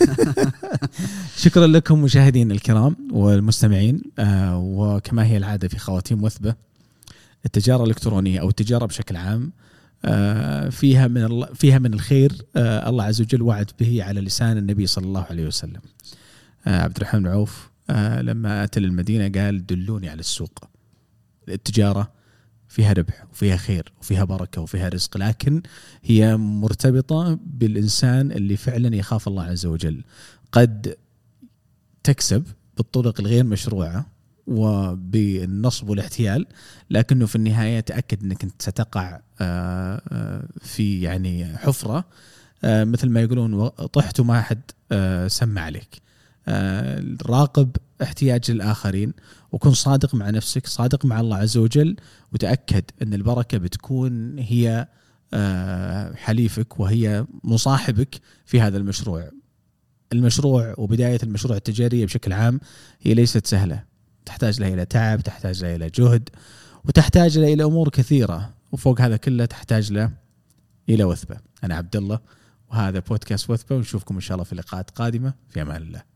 شكرا لكم مشاهدين الكرام والمستمعين آه وكما هي العادة في خواتيم وثبة التجارة الإلكترونية أو التجارة بشكل عام آه فيها من فيها من الخير آه الله عز وجل وعد به على لسان النبي صلى الله عليه وسلم. آه عبد الرحمن بن عوف آه لما أتى للمدينة قال دلوني على السوق. التجارة فيها ربح وفيها خير وفيها بركة وفيها رزق لكن هي مرتبطة بالإنسان اللي فعلا يخاف الله عز وجل. قد تكسب بالطرق الغير مشروعة وبالنصب والاحتيال لكنه في النهاية تأكد أنك أنت ستقع في يعني حفرة مثل ما يقولون طحت وما أحد سمع عليك. راقب احتياج الآخرين وكن صادق مع نفسك صادق مع الله عز وجل وتأكد أن البركة بتكون هي حليفك وهي مصاحبك في هذا المشروع. المشروع وبداية المشروع التجارية بشكل عام هي ليست سهلة تحتاج لها إلى تعب تحتاج لها إلى جهد وتحتاج لها إلى أمور كثيرة وفوق هذا كله تحتاج له إلى وثبة. أنا عبد الله وهذا بودكاست وثبة ونشوفكم إن شاء الله في لقاءات قادمة في أمان الله.